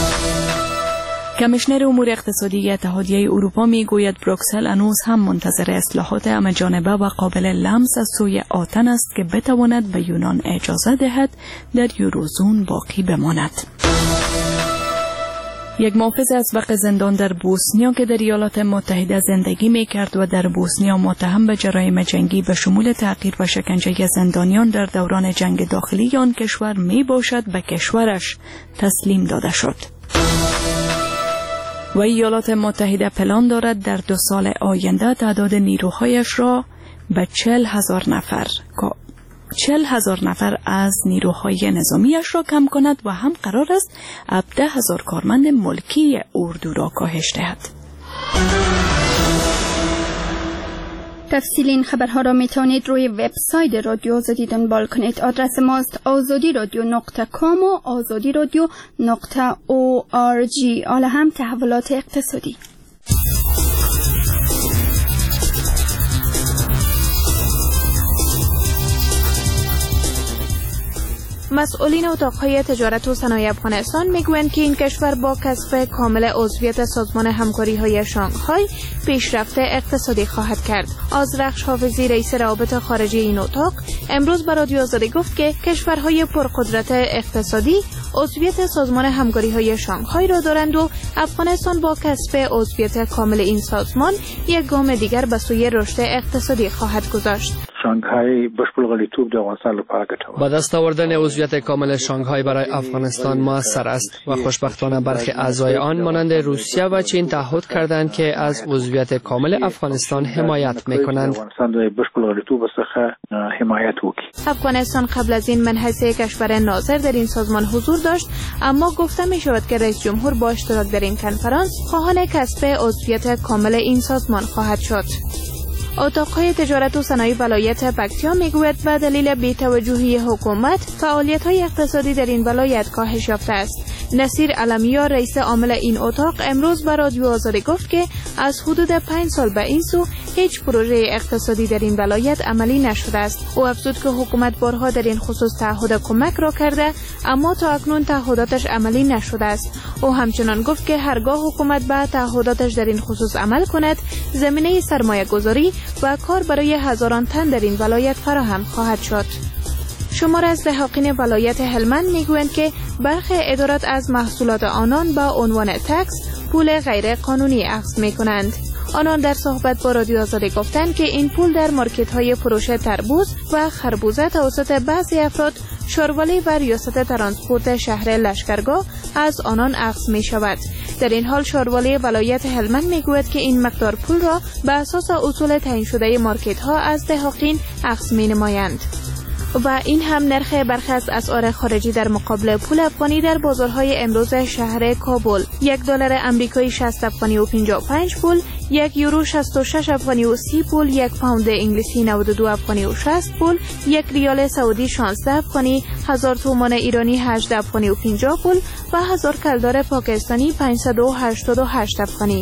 کمیشنر امور اقتصادی اتحادیه اروپا میگوید بروکسل هنوز هم منتظر اصلاحات همه‌جانبه و قابل لمس از سوی آتن است که بتواند به یونان اجازه دهد در یوروزون باقی بماند. یک محافظ اسبق زندان در بوسنیا که در ایالات متحده زندگی می‌کرد و در بوسنیا متهم به جرایم جنگی به شمول تعقیر و شکنجه زندانیان در دوران جنگ داخلی آن کشور میباشد به کشورش تسلیم داده شد. و ایالات متحده پلان دارد در دو سال آینده تعداد نیروهایش را به چهل هزار نفر چهل هزار نفر از نیروهای نظامیش را کم کند و هم قرار است هفده هزار کارمند ملکی اردو را کاهش دهد. تفصیل این خبرها را می توانید روی وبسایت رادیو آزادی دنبال کنید. آدرس ماست آزادی رادیو نقطه کام و آزادی رادیو نقطه او آر جی. حالا هم تحولات اقتصادی. مسئولین اتاقهای تجارت و صنایع افغانستان میگویند که این کشور با کسب کامل عضویت سازمان همکاری‌های شانگهای پیشرفت اقتصادی خواهد کرد. آذرخش حافظی رئیس روابط خارجی این اتاق امروز به رادیو آزادی گفت که کشورهای پرقدرت اقتصادی عضویت سازمان همکاری‌های شانگهای را دارند و افغانستان با کسب عضویت کامل این سازمان یک گام دیگر به سوی رشد اقتصادی خواهد گذاشت. شانگهای بشپړغلیتوب د افغانستان لپاره ګټور. با دست آوردن عضویت کامل شانگهای برای افغانستان موثر است و خوشبختانه برخی اعضای آن مانند روسیه و چین تعهد کردند که از عضویت کامل افغانستان حمایت می‌کنند. افغانستان د بشپړغلیتوب څخه حمایت وکړي. افغانستان قبل از این منحصر کشور ناظر در این سازمان حضور داشت، اما گفته می شود که رئیس جمهور با اشتراک در این کنفرانس خواهان کسب عضویت کامل این سازمان خواهد شد. اتاقهای تجارت و صنایع ولایت پکتیا میگوید به دلیل بی‌توجهی حکومت فعالیت‌های اقتصادی در این ولایت کاهش یافته است. نصیر علمیار رئیس عامل این اتاق امروز به رادیو آزادی گفت که از حدود پنج سال به این سو هیچ پروژه اقتصادی در این ولایت عملی نشده است. او افزود که حکومت بارها در این خصوص تعهد کمک را کرده، اما تا اکنون تعهداتش عملی نشده است. او همچنان گفت که هرگاه حکومت به تعهداتش در این خصوص عمل کند، زمینه سرمایه گذاری و کار برای هزاران تن در این ولایت فراهم خواهد شد. شمار از دهاقین ولایت هلمند میگویند که برخی ادارات از محصولات آنان با عنوان تکس پول غیر قانونی اخذ میکنند. آنان در صحبت با رادیو آزادی گفتند که این پول در مارکت های فروش تربوز و خربوزه توسط بعضی افراد شاروالی و ریاست ترانسپورت شهر لشکرگاه از آنان اخذ می شود. در این حال شاروالی ولایت هلمند می گوید که این مقدار پول را به اساس اصول تعیین شده مارکت ها از دهاقین اخذ می نمایند. و این هم نرخ برخی از اسعار خارجی در مقابل پول افغانی در بازارهای امروز شهر کابل: یک دلار آمریکایی شصت افغانی و پنجاه و پنج پول، یک یورو شصت و شش افغانی و سی پول، یک پوند انگلیسی نود و دو افغانی و شصت پول، یک ریال سعودی شانزده افغانی، هزار تومان ایرانی هجده افغانی و پنجاه پول و هزار کلدار پاکستانی پانصد و هشتاد و هشت افغانی.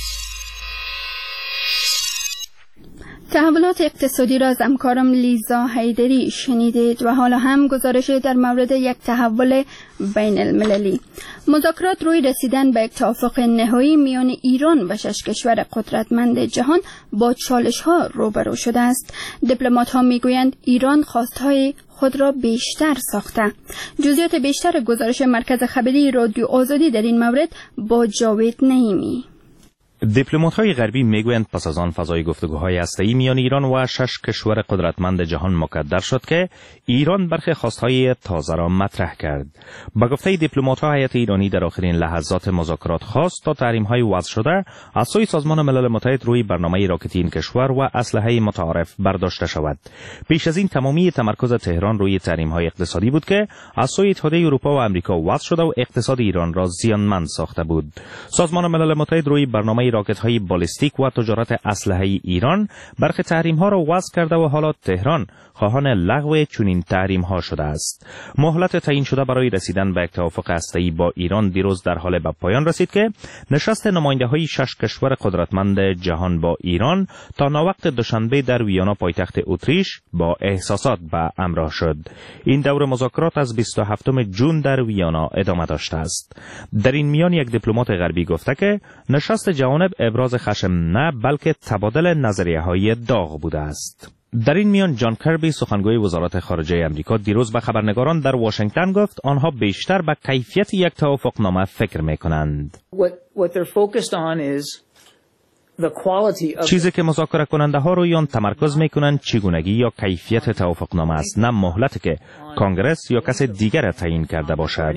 تحولات اقتصادی را از همکارم لیزا حیدری شنیدید و حالا هم گزارش در مورد یک تحول بین المللی. مذاکرات روی رسیدن به یک توافق نهایی میان ایران و شش کشور قدرتمند جهان با چالش ها روبرو شده است. دیپلمات ها میگویند ایران خواستهای خود را بیشتر ساخته. جزئیات بیشتر گزارش مرکز خبری رادیو آزادی در این مورد با جاوید نعیمی. دیپلمات‌های غربی میگویند پس از آن فضای گفتگوهای هسته‌ای میان ایران و شش کشور قدرتمند جهان مکدر شد که ایران برخی خواستهای تازه را مطرح کرد. با گفته دیپلمات‌ها، هیئت ایرانی در آخرین لحظات مذاکرات خواست تا تحریم‌های وضع شده از سوی سازمان ملل متحد روی برنامه راکتی این کشور و اسلحه متعارف برداشته شود. پیش از این تمامی تمرکز تهران روی تحریم‌های اقتصادی بود که از سوی اتحادیه اروپا و آمریکا وضع شده و اقتصاد ایران را زیانمند ساخته بود. سازمان ملل متحد روی برنامه راکت‌های بالستیک و تجارت اسلحه ایران برخی تحریم‌ها را وضع کرده و حالا تهران خواهان لغو چنین تحریم‌ها شده است. مهلت تعیین شده برای رسیدن به یک توافق هسته‌ای با ایران دیروز در حال به پایان رسید که نشست نماینده‌های شش کشور قدرتمند جهان با ایران تا ناوقت دوشنبه در ویانا پایتخت اتریش با احساسات به همراه شد. این دور مذاکرات از بیست و هفتم ژوئن در ویانا ادامه داشته است. در این میان یک دیپلمات غربی گفته که نشست جوانب ابراز خشم نه بلکه تبادل نظریه‌های داغ بوده است. در این میان جان کربی سخنگوی وزارت خارجه آمریکا دیروز به خبرنگاران در واشنگتن گفت آنها بیشتر به کیفیت یک توافقنامه فکر می‌کنند. چیزی که مذاکره کننده ها روی آن تمرکز می‌کنند چگونگی یا کیفیت توافقنامه است، نه مهلتی که کانگرس یا کس دیگر تعیین کرده باشد.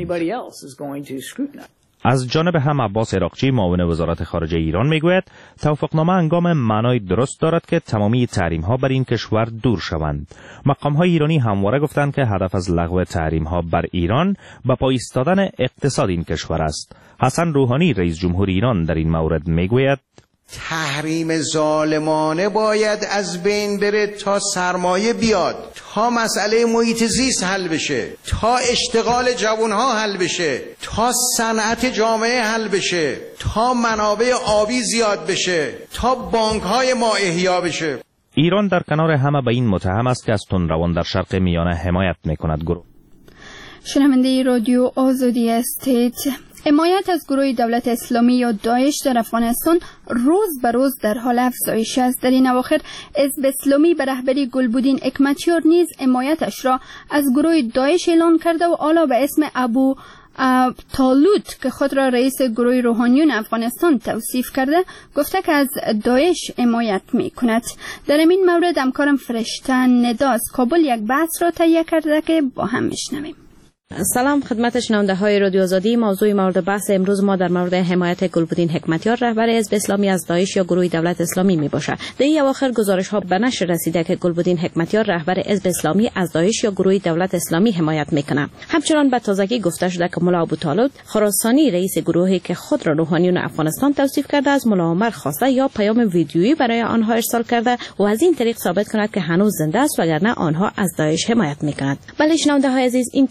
از جانب هم عباس عراقچی معاون وزارت خارجه ایران میگوید توافقنامه هنگام معنای درست دارد که تمامی تحریم‌ها بر این کشور دور شوند. مقام‌های ایرانی همواره گفتند که هدف از لغو تحریم‌ها بر ایران به پای ایستادن اقتصاد این کشور است. حسن روحانی رئیس جمهور ایران در این مورد میگوید تحریم ظالمانه باید از بین بره تا سرمایه بیاد، تا مسئله محیط زیست حل بشه، تا اشتغال جوانها حل بشه، تا صنعت جامعه حل بشه، تا منابع آبی زیاد بشه، تا بانک‌های ما احیا بشه. ایران در کنار همه به این متهم است که از تندروان در شرق میانه حمایت میکند. گروه شنونده رادیو آزادی هستید. حمایت از گروه دولت اسلامی یا داعش در افغانستان روز به روز در حال افزایش است. در این اواخر حزب اسلامی به رهبری گلبودین حکمتیار نیز حمایتش را از گروه داعش اعلان کرده و حالا به اسم ابو طالوت که خود را رئیس گروه روحانیون افغانستان توصیف کرده گفته که از داعش حمایت می کند. در این مورد همکارم فرشته ندا از کابل یک بحث را تهیه کرده که با هم میشنویم. سلام خدمت شنونده های رادیو آزادی. موضوع مورد بحث امروز ما در مورد حمایت گلبودین حکمتیار رهبر حزب اسلامی از داعش یا گروه دولت اسلامی می باشد. در این اواخر گزارش ها به نشر رسیده که گلبودین حکمتیار رهبر حزب اسلامی از داعش یا گروه دولت اسلامی حمایت می کند. همچنان به تازگی گفته شده که ملا ابو طالب خراسانی رئیس گروهی که خود را روحانیون افغانستان توصیف کرده از ملا عمر خواسته یا پیام ویدیویی برای آنها ارسال کرده و از این طریق ثابت کند که هنوز زنده است وگرنه آنها از داعش حمایت می کند. بله شنونده های عزیز، این که این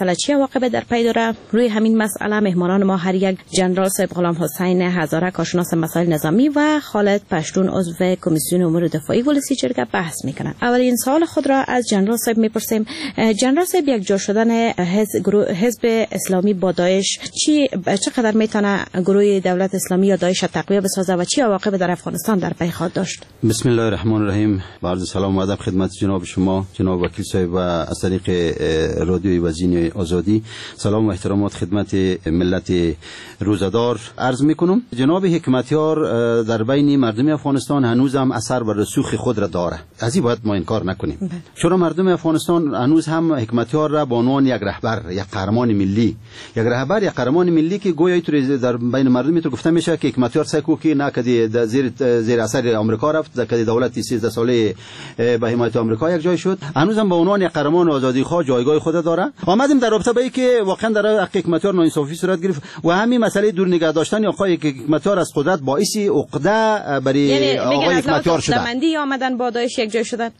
مسئله چی عواقب در پی داره. روی همین مسئله مهمانان ما هر یک جنرال صاحب غلام حسین هزاره کارشناس مسائل نظامی و خالد پشتون عضو کمیسیون امور دفاعی ولسی جرگه بحث میکنن. اولین سوال خود را از جنرال صاحب میپرسیم. جنرال صاحب، یک جا شدن حزب, حزب اسلامی با داعش چی چقدر میتونه گروه دولت اسلامی یا داعش تقویت بسازه و چی عواقب در افغانستان در پی خواهد داشت؟ بسم الله الرحمن الرحیم. با عرض سلام و ادب خدمت جناب شما جناب وکیل صاحب و از طریق رادیوی وزین آزادی سلام و احترامات خدمت ملت روزدار عرض میکنم. جناب حکمتیار در بین مردم افغانستان هنوز هم اثر و رسوخ خود را داره، از این باید ما انکار نکنیم. چون مردم افغانستان هنوز هم حکمتیار را به عنوان یک رهبر، یک قهرمان ملی، یک رهبر یک قهرمان ملی که گویا اینطور در بین مردم تو گفته میشه که حکمتیار سکو که نه کدی زیر زیر اثر آمریکا رفت، کدی دولت سیزده ساله به حمایت آمریکا یک جای شد، هنوز هم به عنوان یک قهرمان آزادی خواه جایگاه خود داره. آمدیم در رابطه با اینکه واقعا در حق حکمتیار ناانصافی صورت گرفت و همین مسئله دور نگه داشتن آقای حکمتیار از قدرت باعث عقده برای یعنی آقای حکمتیار شده. عقده‌مندی آمدن با داعش یک جای شدن،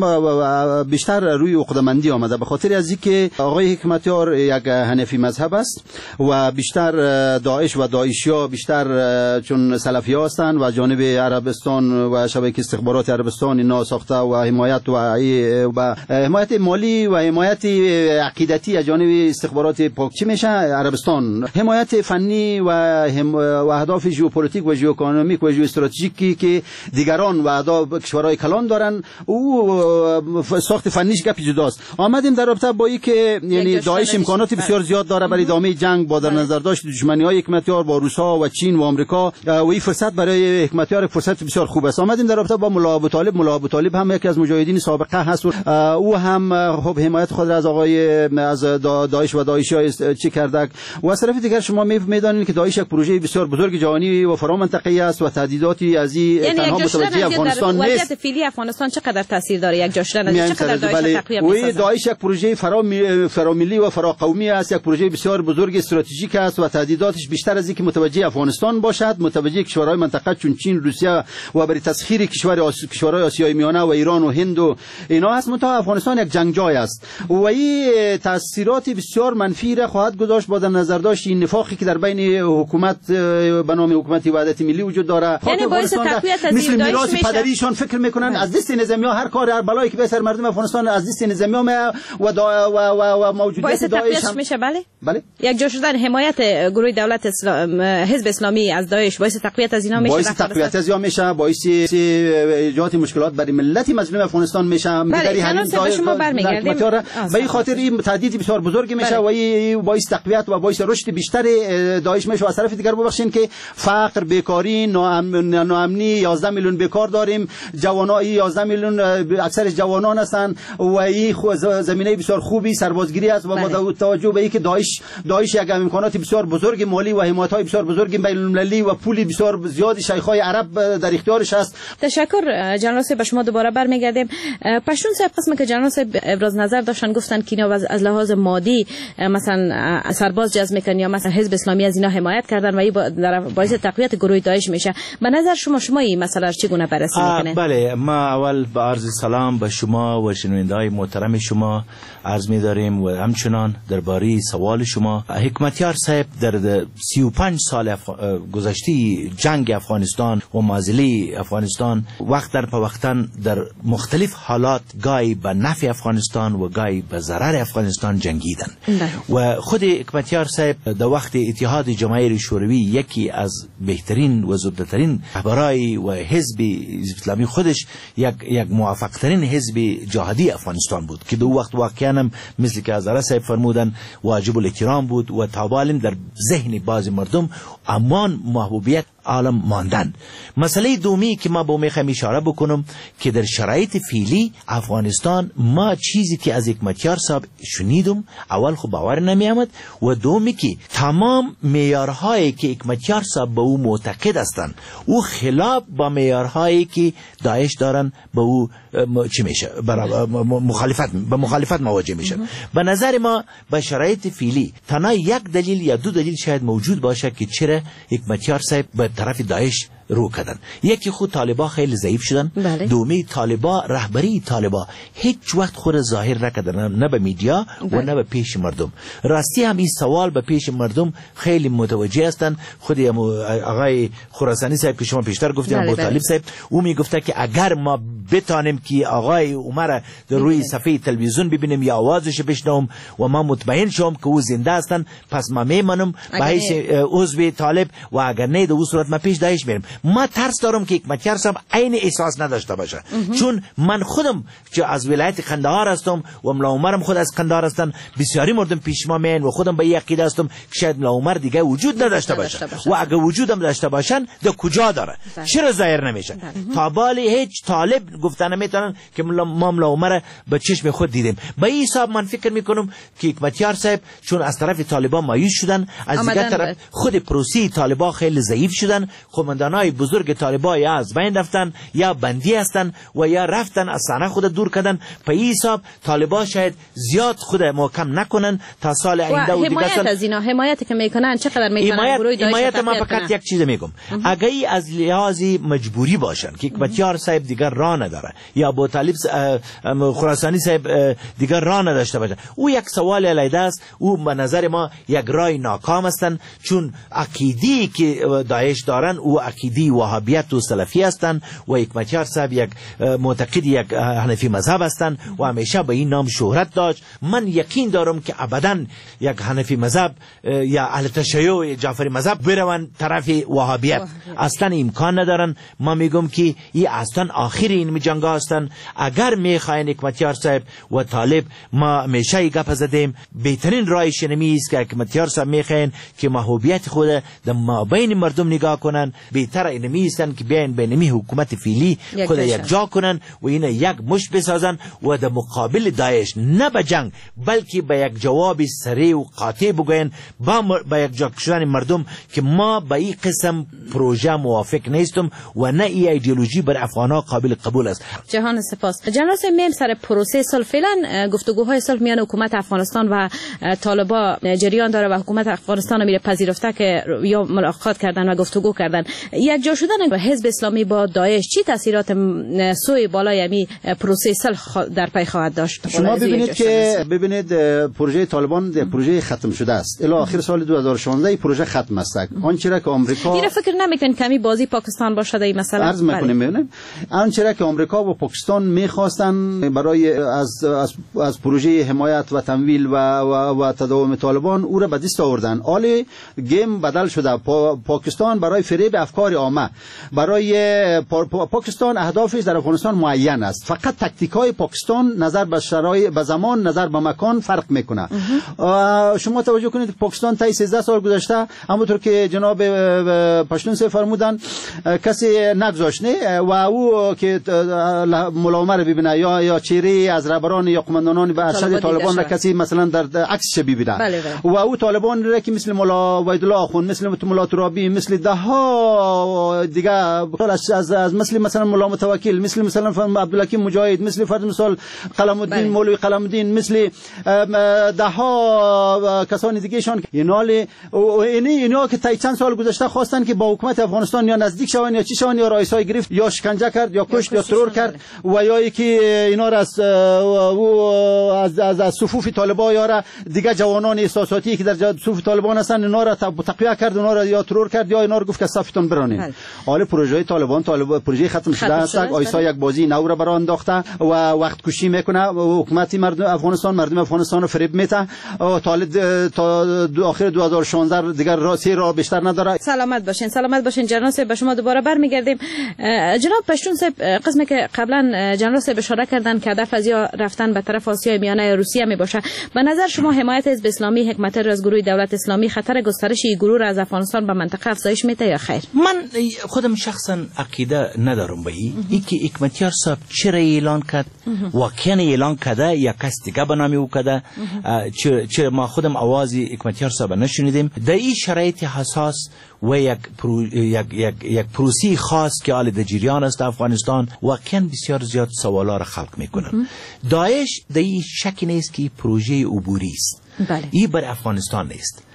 هم بیشتر روی عقده‌مندی آمده به خاطر از اینکه آقای حکمتیار یک حنفی مذهب است و بیشتر داعش و داعشیا بیشتر چون سلفی هستند و جانب عربستان و شبکه استخبارات عربستان اینا ساخته و حمایت و و حمایت مالی و حمایت عقیدتی از جانب استخبارات پاکچی میشه عربستان، حمایت فنی و هم و اهداف ژئوپلیتیک و ژئواکونومیک و ژئواستراتژیکی که دیگران و اهداف کشورهای کلان دارن او ساخت فنیش گپ جداست. آمدیم در رابطه با اینکه یعنی داعش امکانات بسیار زیاد داره برای ادامه جنگ با در نظر داشت دشمنی‌های حکمتیار با روس‌ها و چین و آمریکا و این فرصت برای حکمتیار فرصت بسیار خوب است. آمدیم در رابطه با ملا ابوطالب. ملا ابوطالب هم یکی از مجاهدین سابقه هست و او هم خب حمایت خود را از آقای از داعش و داعشی چی کرده و از طرف دیگر شما می‌دانید که داعش یک پروژه بسیار بزرگ جهانی و فرامنطقه‌ای است و تهدیداتی از این یعنی تنها متوجه افغانستان نیست. وضعیت فعلی افغانستان چقدر تاثیر داره یک جا شدن چقدر داعش تقویت می‌سازه؟ داعش یک پروژه فراملی و فراقومی است، یک پروژه بسیار بزرگ استراتژیک است و تهدیداتش بیشتر از اینکه متوجه افغانستان باشد متوجه کشورهای منطقه چون چین، روسیه و برای تسخیر کشور آس... کشورهای آسیای میانه و ایران و هند و اینا است. منتها افغانستان یک جنگجوی است و این تاثیرات بسیار منفی را خواهد گذاشت با در نظر داشت این نفاقی که در بین حکومت به نام حکومت وحدت ملی وجود داره. یعنی باعث تقویت از مثل میراث پدریشان فکر میکنن از دست نظامی‌ها هر کار هر بلایی که به سر مردم افغانستان از دست نظامی‌ها و دا و و, و موجودیت داعش هم میشه. بله بله یک جا شدن حمایت گروه دولت اسلام حزب اسلامی از داعش باعث تقویت از اینا میشه، باعث تقویت از اینا میشه، باعث ایجاد مشکلات برای ملت مظلوم افغانستان میشه. بله همین داعش شما برمیگردیم به این خاطر این تهدید بسیار بزرگی میشه و این باعث تقویت و باعث رشد بیشتر داعش میشه. و از طرف دیگر ببخشید که فقر، بیکاری، ناامنی یازده میلیون بیکار داریم، جوانای یازده میلیون اکثر جوانان هستند و این زمینه بسیار خوبی سربازگیری است و با توجه به اینکه داعش داعش یک امکانات بسیار بزرگ مالی و حمایت‌های بسیار بزرگ بین المللی و پولی بسیار زیادی شیخ‌های عرب در اختیارش است. تشکر جنرال صاحب. به شما دوباره برمیگردیم. پشتون صاحب قسمی که جنرال صاحب ابراز نظر داشتن گفتن که اینا از لحاظ مادی مثلا سرباز جذب میکنن یا مثلا حزب اسلامی از اینا حمایت کردن و این باعث تقویت گروه داعش میشه. به نظر شما شما این مسئله را چگونه بررسی میکنید؟ بله، ما اول با عرض سلام به شما و شنونده‌های محترم شما عرض می‌داریم و همچنان درباره سوال شما. حکمتیار صاحب در سی و پنج سال گذشته جنگ افغانستان و معضله افغانستان وقت در وقتاً در مختلف حالات گاهی به نفع افغانستان و گاهی به ضرر افغانستان جنگیدن و خود حکمتیار صاحب در وقت اتحاد جماهیر شوروی یکی از بهترین و زبده‌ترین رهبرای و حزب اسلامی خودش یک یک موفق‌ترین حزب جهادی افغانستان بود که دو وقت واقعاً مثل که هزاره صاحب فرمودن واجب الاحترام بود و تابالم در ذهن بعض مردم امان محبوبیت عالم ماندن. مسئله دومی که ما با میخوام اشاره بکنم که در شرایط فعلی افغانستان ما چیزی که از حکمتیار صاحب شنیدم اول خب باور نمی آمد و دومی که تمام معیارهایی که حکمتیار صاحب به او معتقد هستند او خلاف با معیارهایی که داعش دارن به او چی میشه مخالفت به مخالفت مواجه میشن. به نظر ما به شرایط فعلی تنها یک دلیل یا دو دلیل شاید موجود باشه که چرا حکمتیار صاحب به طرف داعش رو کردن. یکی خود طالبا خیلی ضعیف شدن. بله. دومی طالبا رهبری طالبا هیچ وقت خود ظاهر نکردن، نه به میدیا و نه به پیش مردم. راستی هم این سوال به پیش مردم خیلی متوجه هستن. خود آقای خراسانی صاحب که شما پیشتر گفتید، ابو طالب صاحب، او میگفته که اگر ما بتانیم که آقای عمر در روی صفحه تلویزیون ببینیم یا آوازش بشنوم و ما مطمئن شوم که او زنده هستن، پس ما میمانم به حیث عضو طالب و اگر نه در اون صورت ما پیش داعش میرم. ما ترس دارم که حکمتیار صاحب عین احساس نداشته باشه، چون من خودم که از ولایت قندهار هستم و ملا عمرم خود از قندهار هستن، بسیاری مردم پیش ما میان و خودم به یک عقیده هستم که شاید ملا عمر دیگه وجود نداشته باشه و اگر وجودم داشته باشن در کجا داره، چرا ظاهر نمیشه؟ تا بالی هیچ طالب گفتن نمیتونن که ما ملا عمر به چشم خود دیدیم. به این حساب من فکر میکنم که حکمتیار صاحب چون از طرف طالبان مایوس شدن، از دیگر طرف خود پروسی طالبان خیلی ضعیف شدن، قماندانای بزرگ طالبان یا از بین رفتن یا بندی هستن و یا رفتن از صحنه خود دور کردن. به این حساب طالبان شاید زیاد خود محکم نکنن تا سال آینده و دیگه سال. از اینا حمایت که میکنن چقدر میکنن؟ حمایت, حمایت ما فقط یک چیز میگم، اگه از لحاظ مجبوری باشن که حکمتیار صاحب دیگر راه نداره یا ابو طالب خراسانی صاحب دیگر راه نداشته باشه، او یک سوال علیده است. او به نظر ما یک راه ناکام هستن، چون عقیدی که داعش دارن او عقیدی وهابیت و سلفی هستن و حکمتیار صاحب یک معتقد یک حنفی مذهب هستن و همیشه به این نام شهرت داشت. من یقین دارم که ابدا یک حنفی مذهب یا اهل تشیع جعفری مذهب برون طرف وهابیت، اصلا امکان ندارن. ما میگم که این اصلا آخر این جنگ هستن. اگر میخواین حکمتیار صاحب و طالب، ما همیشه گپ زدیم، بهترین راه شنمی است که حکمتیار صاحب میخواین که محبوبیت خود در مابین مردم نگاه کنن، بهتر اینمی هستن که بیاین بینمی حکومت فعلی خود یک جا کنن و این یک مش بسازن و در مقابل داعش نه به جنگ بلکه به یک جواب سریع و قاطع بگوین با, با یک جا شدن مردم که ما به این قسم پروژه موافق نیستم و نه ای ایدئولوژی بر افغانها قابل قبول است. جهان سپاس. جنرال میم سر پروسه صلح، فعلا گفتگوهای صلح میان حکومت افغانستان و طالبا جریان داره و حکومت افغانستان میره پذیرفته که یا ملاقات کردن و گفتگو کردن. یک جا شدن حزب اسلامی با داعش چی تاثیرات سوی بالای می پروسه صلح در پی خواهد داشت؟ شما ببینید که ببینید پروژه طالبان یک پروژه ختم شده است. الی آخر سال دو هزار و شانزده پروژه ختم است. آنچه را که آمریکا این فکر نمیکن کمی بازی پاکستان باشه این مثلا عرض میکنیم ببینید آنچه را که آمریکا و پاکستان میخواستن برای از از, از پروژه حمایت و تمویل و و, و تداوم طالبان او را به دست آوردن. حالا گیم بدل شده. پا پاکستان برای فریب افکار عامه، برای پا پا پاکستان اهدافش در افغانستان معین است. فقط تاکتیک های پاکستان نظر به شرایط، به زمان، نظر به مکان فرق میکنه. شما توجه کنید پاکستان تا سیزده سال گذشته همونطور که جناب پشتون صاحب فرمودن کسی نگذاشت نه و او که ملا عمر ببینه یا یا چهره از رهبران یا قماندانان و ارشد طالبان را کسی مثلا در عکسش ببینه بله بله. و او طالبان را که مثل ملا وحیدالله آخوند، مثل ملا ترابی، مثل ده ها دیگه از از, از مثل مثلا ملا متوکل، مثل مثلا عبدالحکیم مجاهد، مثل فرض مثال قلم الدین بله. مولوی قلم الدین، مثل ده ها کسان دیگه شان اینال اینی اینا که تا چند سال گذشته خواستن که با حکومت افغانستان یا نزدیک شون یا چی شون یا رئیسای گرفت یا شکنجه کرد یا کشت یا ترور کرد و یا یکی اینا را از از از, از صفوف طالبان یا دیگه جوانان احساساتی که در صفوف طالبان هستن اینا را تقویت کرد، اینا را یا ترور کرد یا اینا را گفت که صفتون برانید. حالا پروژه طالبان طالب پروژه ختم شده است. آیسا یک بازی نو را برای انداخته و وقت کشی میکنه. حکومت مردم افغانستان مردم افغانستان رو فریب میده. طالب تا آخر دو هزار و شانزده دیگر راستی را بیشتر نداره. سلامت باشین، سلامت باشین جناب صاحب. به شما دوباره برمیگردیم. جناب پشتون صاحب، قسمی که قبلا جناب صاحب اشاره کردن که هدف از یا رفتن به طرف آسیای میانه روسیه می باشه، به نظر شما حمایت حزب اسلامی حکمت از گروه دولت اسلامی خطر گسترش این گروه از افغانستان به منطقه افزایش میده یا خیر؟ من خودم شخصا عقیده ندارم به این اینکه حکمتیار صاحب چرا اعلان کرد، واقعا اعلان کرده یا کس دیگه به نام او کرده، چرا ما خودم آوازی حکمتیار صاحب نشنیدیم. در این شرایط حساس و یک پرو، یک یک یک پروسی خاص که آل در جریان است افغانستان واقعا بسیار زیاد سوالا را خلق میکنه. داعش در این شک نیست که پروژه عبوری است. بله. این بر افغانستان نیست.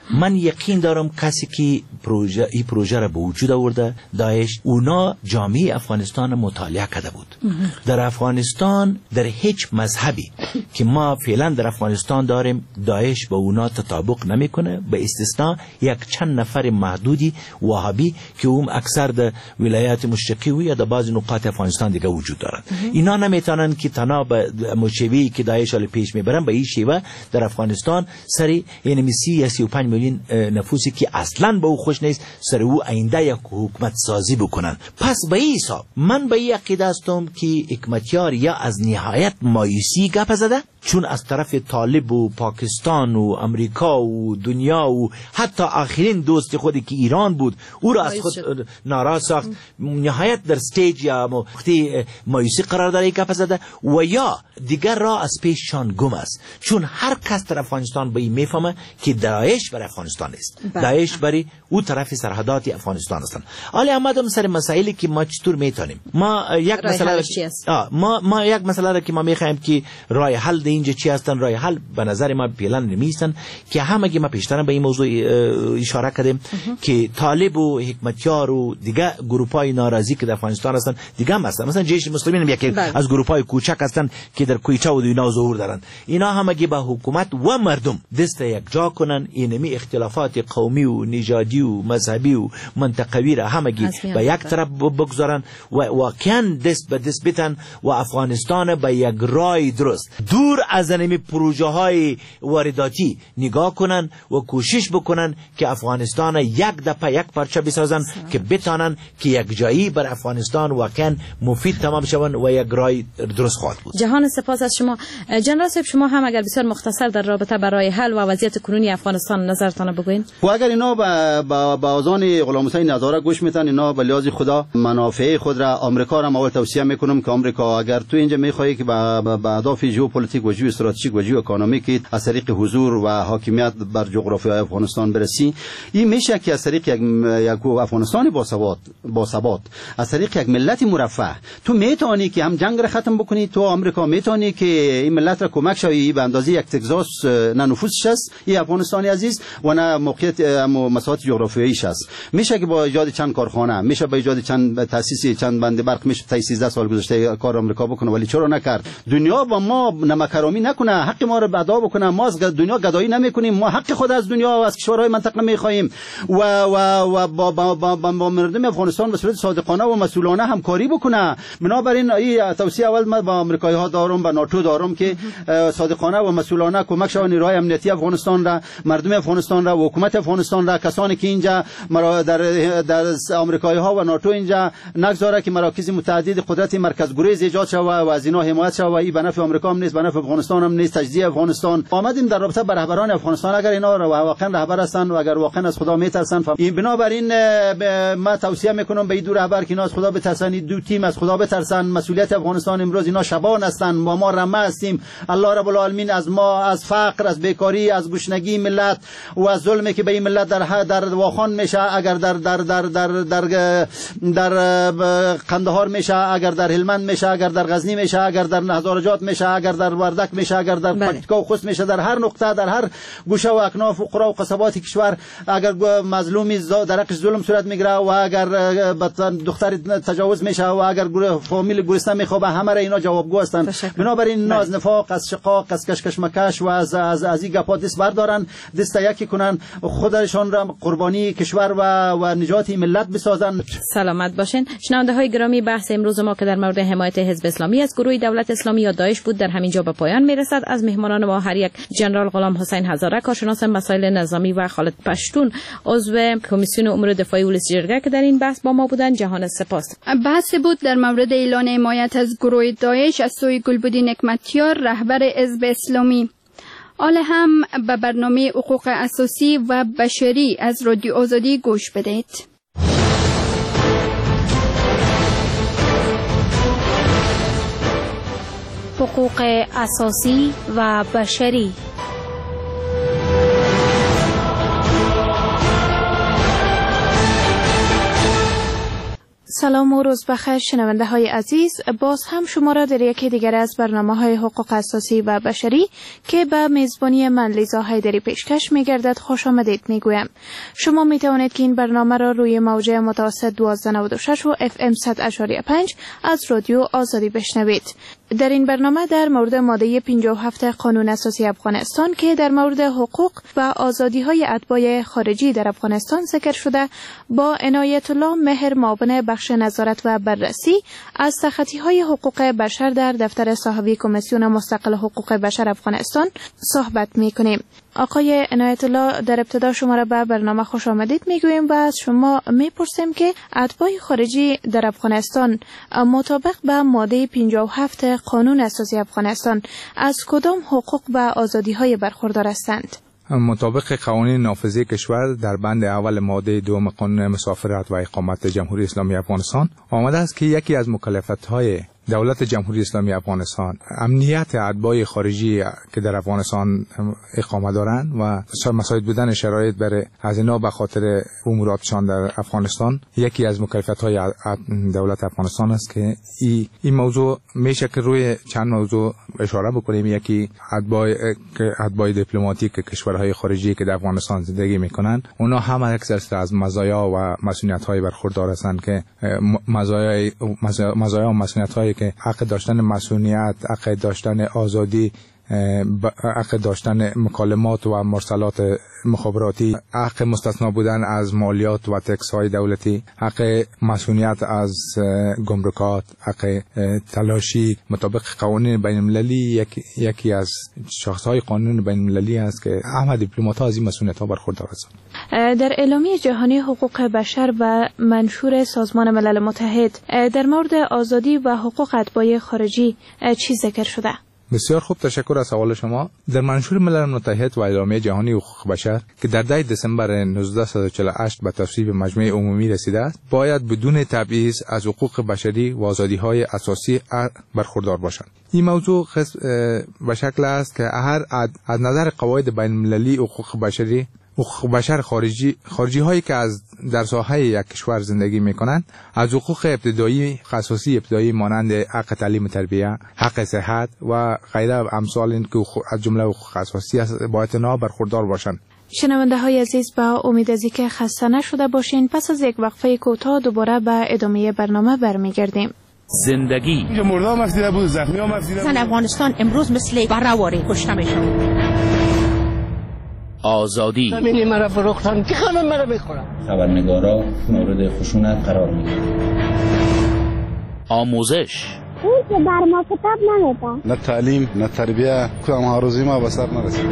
من یقین دارم کسی که پروژه این پروژه را به وجود آورده داعش، اونا جامعه افغانستان مطالعه کرده بود. در افغانستان در هیچ مذهبی که ما فعلا در افغانستان داریم داعش با اونا تطابق نمیکنه، به استثناء یک چند نفر محدودی وهابی که اون اکثر در ولایات مشرقی و یا در بعض نقاط افغانستان دیگه وجود دارند. اینا نمیتونن که تنها به مشوی که داعش ال پیش میبرن به این شیوه در افغانستان سری یعنی سی یا سی و پنج میلیون نفوسی که اصلا به او خوش نیست سر او آینده یک حکومت سازی بکنن. پس به این حساب من به این عقیده هستم که حکمتیار یا از نهایت مایوسی گپ زده، چون از طرف طالب و پاکستان و امریکا و دنیا و حتی آخرین دوست خودی که ایران بود او را از خود ناراض ساخت، نهایت در استیج یا وقتی مایوسی قرار داره گپ زده و یا دیگر را از پیششان گم است، چون هر کس در افغانستان به این میفهمه که داعش بر افغانستان است، داعش بری او طرف سرحدات افغانستان هستند. حالا آمدم سر مسائلی که ما چطور میتونیم ما یک مسئله ما ما یک مسئله را که ما میخوایم که راه حل اینجا چی هستن، راه حل به نظر ما پیلن نمیستن که همگی ما پیشتر به این موضوع اشاره کردیم که طالب و حکمتیار و دیگه گروپای ناراضی که در افغانستان هستن دیگه هم هستن، مثلا جیش مسلمین یکی از گروپای کوچک هستن که در کویچه و دینا ظهور دارن. اینا همگی با حکومت و مردم دست یک جا کنن، اینمی اختلافات قومی و نژادی و مذهبی و منطقوی را همگی به یک طرف بگذارن و واقعا دست به دست بتن و افغانستان به یک راه درست دور از اینمی پروژه های وارداتی نگاه کنن و کوشش بکنن که افغانستان یک دفعه یک پارچه بسازن که بتانن که یک جایی بر افغانستان واقعا مفید تمام شون و یک راه درست خواهد بود. جهان سپاس از شما. جنرال صاحب شما هم اگر بسیار مختصر در رابطه برای حل و وضعیت کنونی افغانستان نظرتان بگوین. و اگر اینا با با آذان غلام حسین نظاره گوش میتن، اینا به لحاظ خدا منافع خود را آمریکا را اول توصیه میکنم که آمریکا اگر تو اینجا میخواهی که به اهداف ژئوپلیتیک و ژئواستراتژیک و ژئواکونومیک از طریق حضور و حاکمیت بر جغرافیای افغانستان برسی، این میشه که از طریق یک یک افغانستان با ثبات با ثبات از طریق یک ملت مرفه تو میتونی که هم جنگ را ختم بکنی، تو آمریکا میتونی که این ملت را کمک شوی به اندازه یک تگزاس نه نفوسش است این افغانستانی عزیز و نه موقعیت مساحت جغرافیاییش است. میشه که با ایجاد چند کارخانه، میشه با ایجاد چند تاسیس چند بند برق میشه تا سیزده سال گذشته کار آمریکا بکنه، ولی چرا نکرد؟ دنیا با ما نمکرامی نکنه، حق ما رو ادا بکنه. ما از دنیا گدایی نمیکنیم، ما حق خود از دنیا و از کشورهای منطقه میخواهیم و و و با با با, با, با مردم افغانستان به صورت صادقانه و مسئولانه همکاری بکنه. بنابراین این توصیه اول من با آمریکایی ها دارم، با ناتو دارم که صادقانه و مسئولانه کمک شون نیروهای امنیتی افغانستان را، مردم افغانستان را و حکومت افغانستان را، کسانی که اینجا در در آمریکایی ها و ناتو اینجا نگذاره که مراکز متعدد قدرت مرکز گریز ایجاد شود و از اینا حمایت شود و این به نفع آمریکا هم نیست، به نفع افغانستان هم نیست، تجزیه افغانستان. آمدیم در رابطه با رهبران افغانستان اگر اینا واقعا رهبر هستن و اگر واقعا از خدا میترسن، بنابراین ما توصیه میکنم به این دو رهبر که اینا از خدا بترسن، دو تیم از خدا بترسن. مسئولیت افغانستان امروز اینا شبان هستن و ما رمه هستیم. الله رب العالمین از ما، از فقر، از بیکاری، از گشنگی ملت و از ظلمی که به این ملت در در واخان میشه، اگر در در در در در, در قندهار میشه، اگر در هلمند میشه، اگر در غزنی میشه، اگر در هزارجات میشه، اگر در وردک میشه، اگر در پکتیکا و خوست میشه، در هر نقطه، در هر گوشه و اکناف و قرا و قصبات کشور اگر مظلومی در حقش ظلم صورت میگیره و اگر دختر تجاوز میشه و اگر فامیل گورستان میخوابه، همه را اینا جوابگو هستند. بنابراین اینا از نفاق، از شقاق، از کشکش مکش و از از از این گپا دست بردارن، دست یکی کنن، خودشان را قربانی کشور و و نجات ملت بسازن. سلامت باشین. شنونده های گرامی، بحث امروز ما که در مورد حمایت حزب اسلامی از گروه دولت اسلامی یا داعش بود در همین جا به پایان میرسد. از مهمانان ما هر یک جنرال غلام حسین هزاره، کارشناس مسائل نظامی، و خالد پشتون، عضو کمیسیون امور دفاعی ولسی جرگه که در این بحث با ما بودند. جهان سپاس. بحث بود در مورد اعلان حمایت از گروه داعش از سوی گلبدین حکمتیار، رهبر حزب اسلامی. حالا هم به برنامه حقوق اساسی و بشری از رادیو آزادی گوش بدید. حقوق اساسی و بشری. سلام و روز بخیر شنونده های عزیز، باز هم شما را در یکی دیگر از برنامه های حقوق اساسی و بشری که به میزبانی من لیزا حیدری پیشکش می گردد خوش آمدید می گویم. شما می توانید که این برنامه را روی موجه متوسط دوازده نود و شش و اف ام صد اشاری پنج از رادیو آزادی بشنوید. در این برنامه در مورد ماده پنجاه و هفت قانون اساسی افغانستان که در مورد حقوق و آزادی های اتباع خارجی در افغانستان ذکر شده، با عنایت الله مهر معاون بخش نظارت و بررسی از سختی های حقوق بشر در دفتر صاحبی کمیسیون مستقل حقوق بشر افغانستان صحبت می کنیم. آقای عنایت الله، در ابتدا شما را به برنامه خوش آمدید می گوییم و از شما می پرسیم که اتباع خارجی در افغانستان مطابق به ماده پنجاه و هفت قانون اساسی افغانستان از کدام حقوق و آزادی های برخوردار هستند؟ مطابق قوانین نافذه کشور در بند اول ماده دوم قانون مسافرت و اقامت جمهوری اسلامی افغانستان آمده است که یکی از مکلفیت‌های دولت جمهوری اسلامی افغانستان امنیت اتباع خارجی که در افغانستان اقامه دارند و مساعد بودن شرایط برای از اینا به خاطر اموراتشان در افغانستان یکی از مکلفیت‌های دولت افغانستان است که این این موضوع میشه که روی چند موضوع اشاره بکنیم. یکی اتباع اتباع دیپلماتیک کشورهای خارجی که در افغانستان زندگی میکنند، اونا هم اکثر از مزایا و مسئولیت‌های برخوردار هستند که مزایای مزایا و مسئولیت‌های که حق داشتن مسئولیت، حق داشتن آزادی، حق داشتن مکالمات و مرسلات مخابراتی، حق مستثنا بودن از مالیات و تکس های دولتی، حق مسئولیت از گمرکات، حق تلاشی مطابق قوانین بین المللی یکی, یکی از شاخص های قانون بین المللی است که همه دیپلمات ها از این مسئولیت ها برخوردار هستند. در اعلامیه جهانی حقوق بشر و منشور سازمان ملل متحد در مورد آزادی و حقوق اتباع خارجی چی ذکر شده؟ بسیار خوب، تشکر از سوال شما. در منشور ملل متحد و اعلامیه جهانی حقوق بشر که در ده دسامبر نوزده و چهل و هشت به تصویب مجمع عمومی رسیده است، باید بدون تبعیض از حقوق بشری و آزادی‌های اساسی برخوردار باشند. این موضوع به شکل است که هر از نظر قواعد بین‌المللی حقوق بشری حقوق بشر خارجی خارجی هایی که از در ساحه یک کشور زندگی میکنند از حقوق ابتدایی اساسی ابتدایی مانند حق تعلیم و تربیت، حق صحت و غیره امثال این که از جمله حقوق اساسی است باید اینا برخوردار باشند. شنونده های عزیز، با امید از اینکه خسته نشده باشین، پس از یک وقفه کوتاه دوباره به ادامه برنامه برمیگردیم. زندگی مردم مفیده بود، زخمی ها مفیده بود. زن افغانستان امروز مثل برهواری کشته میشن. آزادی زمینی مرا فروختن که خانم مرا بخورم. خبرنگارا مورد خشونت قرار میگیرن. آموزش اون که بر ما کتاب نمیدن. نه تعلیم نه تربیه، کدام هاروزی ما به سر نرسید.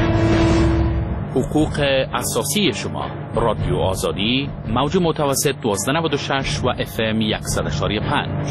حقوق اساسی شما. رادیو آزادی، موج متوسط دوازده نود و شش و اف ام صد و پنج.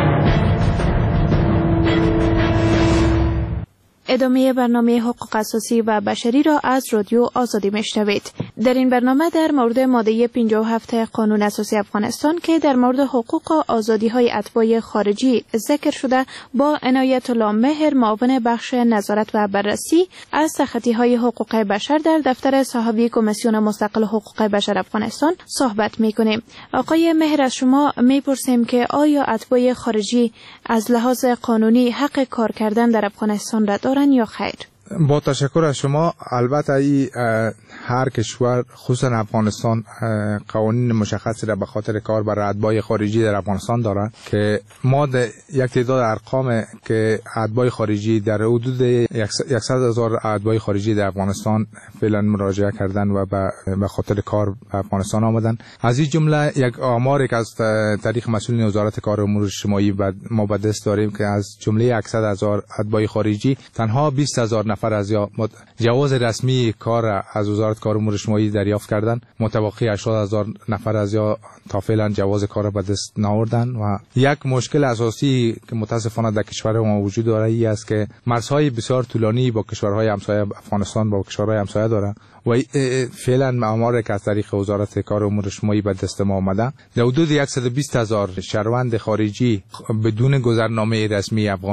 ادامه برنامه حقوق اساسی و بشری را از رادیو آزادی میشنوید. در این برنامه در مورد ماده پنجاه و هفت قانون اساسی افغانستان که در مورد حقوق و آزادی های اتباع خارجی ذکر شده، با عنایت الله مهر معاون بخش نظارت و بررسی از سختی های حقوق بشر در دفتر صاحبی کمیسیون مستقل حقوق بشر افغانستان صحبت میکنیم. آقای مهر، از شما میپرسیم که آیا اتباع خارجی از لحاظ قانونی حق کار کردن در افغانستان را دارند یا خیر؟ با تشکر از شما. البته ای هر کشور خصوصا افغانستان قوانین مشخصی را به خاطر کار برای اتباع خارجی در افغانستان دارند که ما یک تعداد ارقام که اتباع خارجی در حدود صد هزار اتباع خارجی در افغانستان فعلا مراجعه کردن و به خاطر کار به افغانستان آمدن. از این جمله یک آماری که از طریق مسئولین وزارت کار و امور اجتماعی ما به دست داریم که از جمله صد هزار اتباع خارجی تنها بیست هزار نفر از یا جواز رسمی کار از وزارت کار و امور اجتماعی دریافت کردن، متبقی هشتاد هزار نفر از یا تا فعلا جواز کار به دست نآوردن. و یک مشکل اساسی که متاسفانه در کشور ما وجود داره ای است که مرزهای بسیار طولانی با کشورهای همسایه افغانستان با کشورهای همسایه داره و فعلا آمار که از طریق وزارت کار و امور اجتماعی به دست ما آمده در حدود صد و بیست هزار شهروند خارجی بدون گذرنامه رسمی افغانی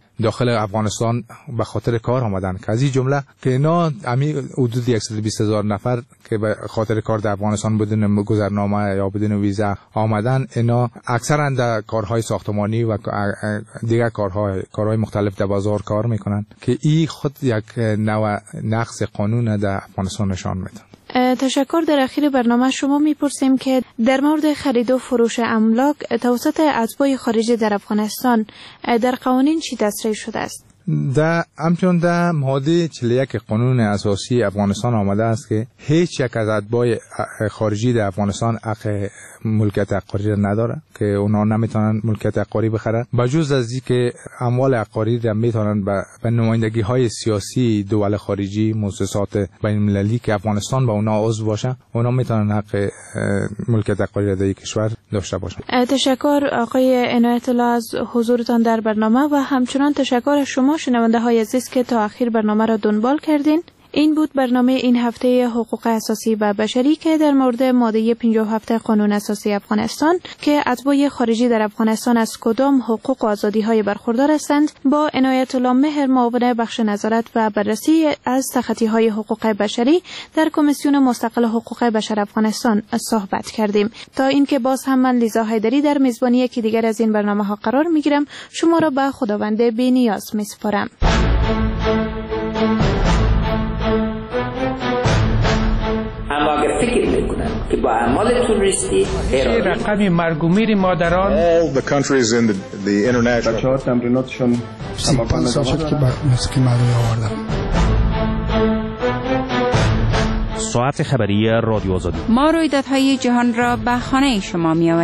داخل افغانستان به خاطر کار آمدن که از این جمله که اینا امی حدود صد و بیست هزار نفر که به خاطر کار در افغانستان بدون گذرنامه یا بدون ویزا آمدن، اینا اکثرا در کارهای ساختمانی و دیگر کارهای کارهای مختلف در بازار کار میکنن که این خود یک نوع نقض قانون در افغانستان نشان میده. تشکر. در اخیر برنامه شما میپرسیم که در مورد خرید و فروش املاک توسط اتباع خارجی در افغانستان در قوانین چی تصریح شده است؟ در همچون در ماده چهل و یک قانون اساسی افغانستان آمده است که هیچ یک از اتباع خارجی در افغانستان حق ملکیت عقاری نداره، که اونا نمیتونن ملکیت عقاری بخرن، بجز از این که اموال عقاری را میتونن به نمایندگی های سیاسی دول خارجی، مؤسسات بین المللی که افغانستان با اونا عضو باشه، اونا میتونن حق ملکیت عقاری را در کشور داشته باشن. تشکر آقای عنایت الله از حضورتان در برنامه و همچنان تشکر شما شنونده های عزیز که تا آخر برنامه را دنبال کردین. این بود برنامه این هفته حقوق اساسی و بشری که در مورد ماده پنجاه و هفت قانون اساسی افغانستان که اتباع خارجی در افغانستان از کدام حقوق و آزادی‌های برخوردار هستند با عنایت الله مهر، معاون بخش نظارت و بررسی از تخطی‌های حقوق بشری در کمیسیون مستقل حقوق بشر افغانستان صحبت کردیم. تا اینکه باز هم من لیزا حیدری در میزبانی یکی دیگر از این برنامه‌ها قرار می‌گیرم، شما را به خداوند بی‌نیاز می‌سپارم. اما اگر فکر میکنن که با اعمال توریستی رقم مرگ و میر مادران all the countries in the, the international بچه‌ها تمریناتشون پنج سال شد که موسیقی مردمی آوردم. ساعت خبری رادیو آزادی. ما رویدادهای جهان را به خانه شما می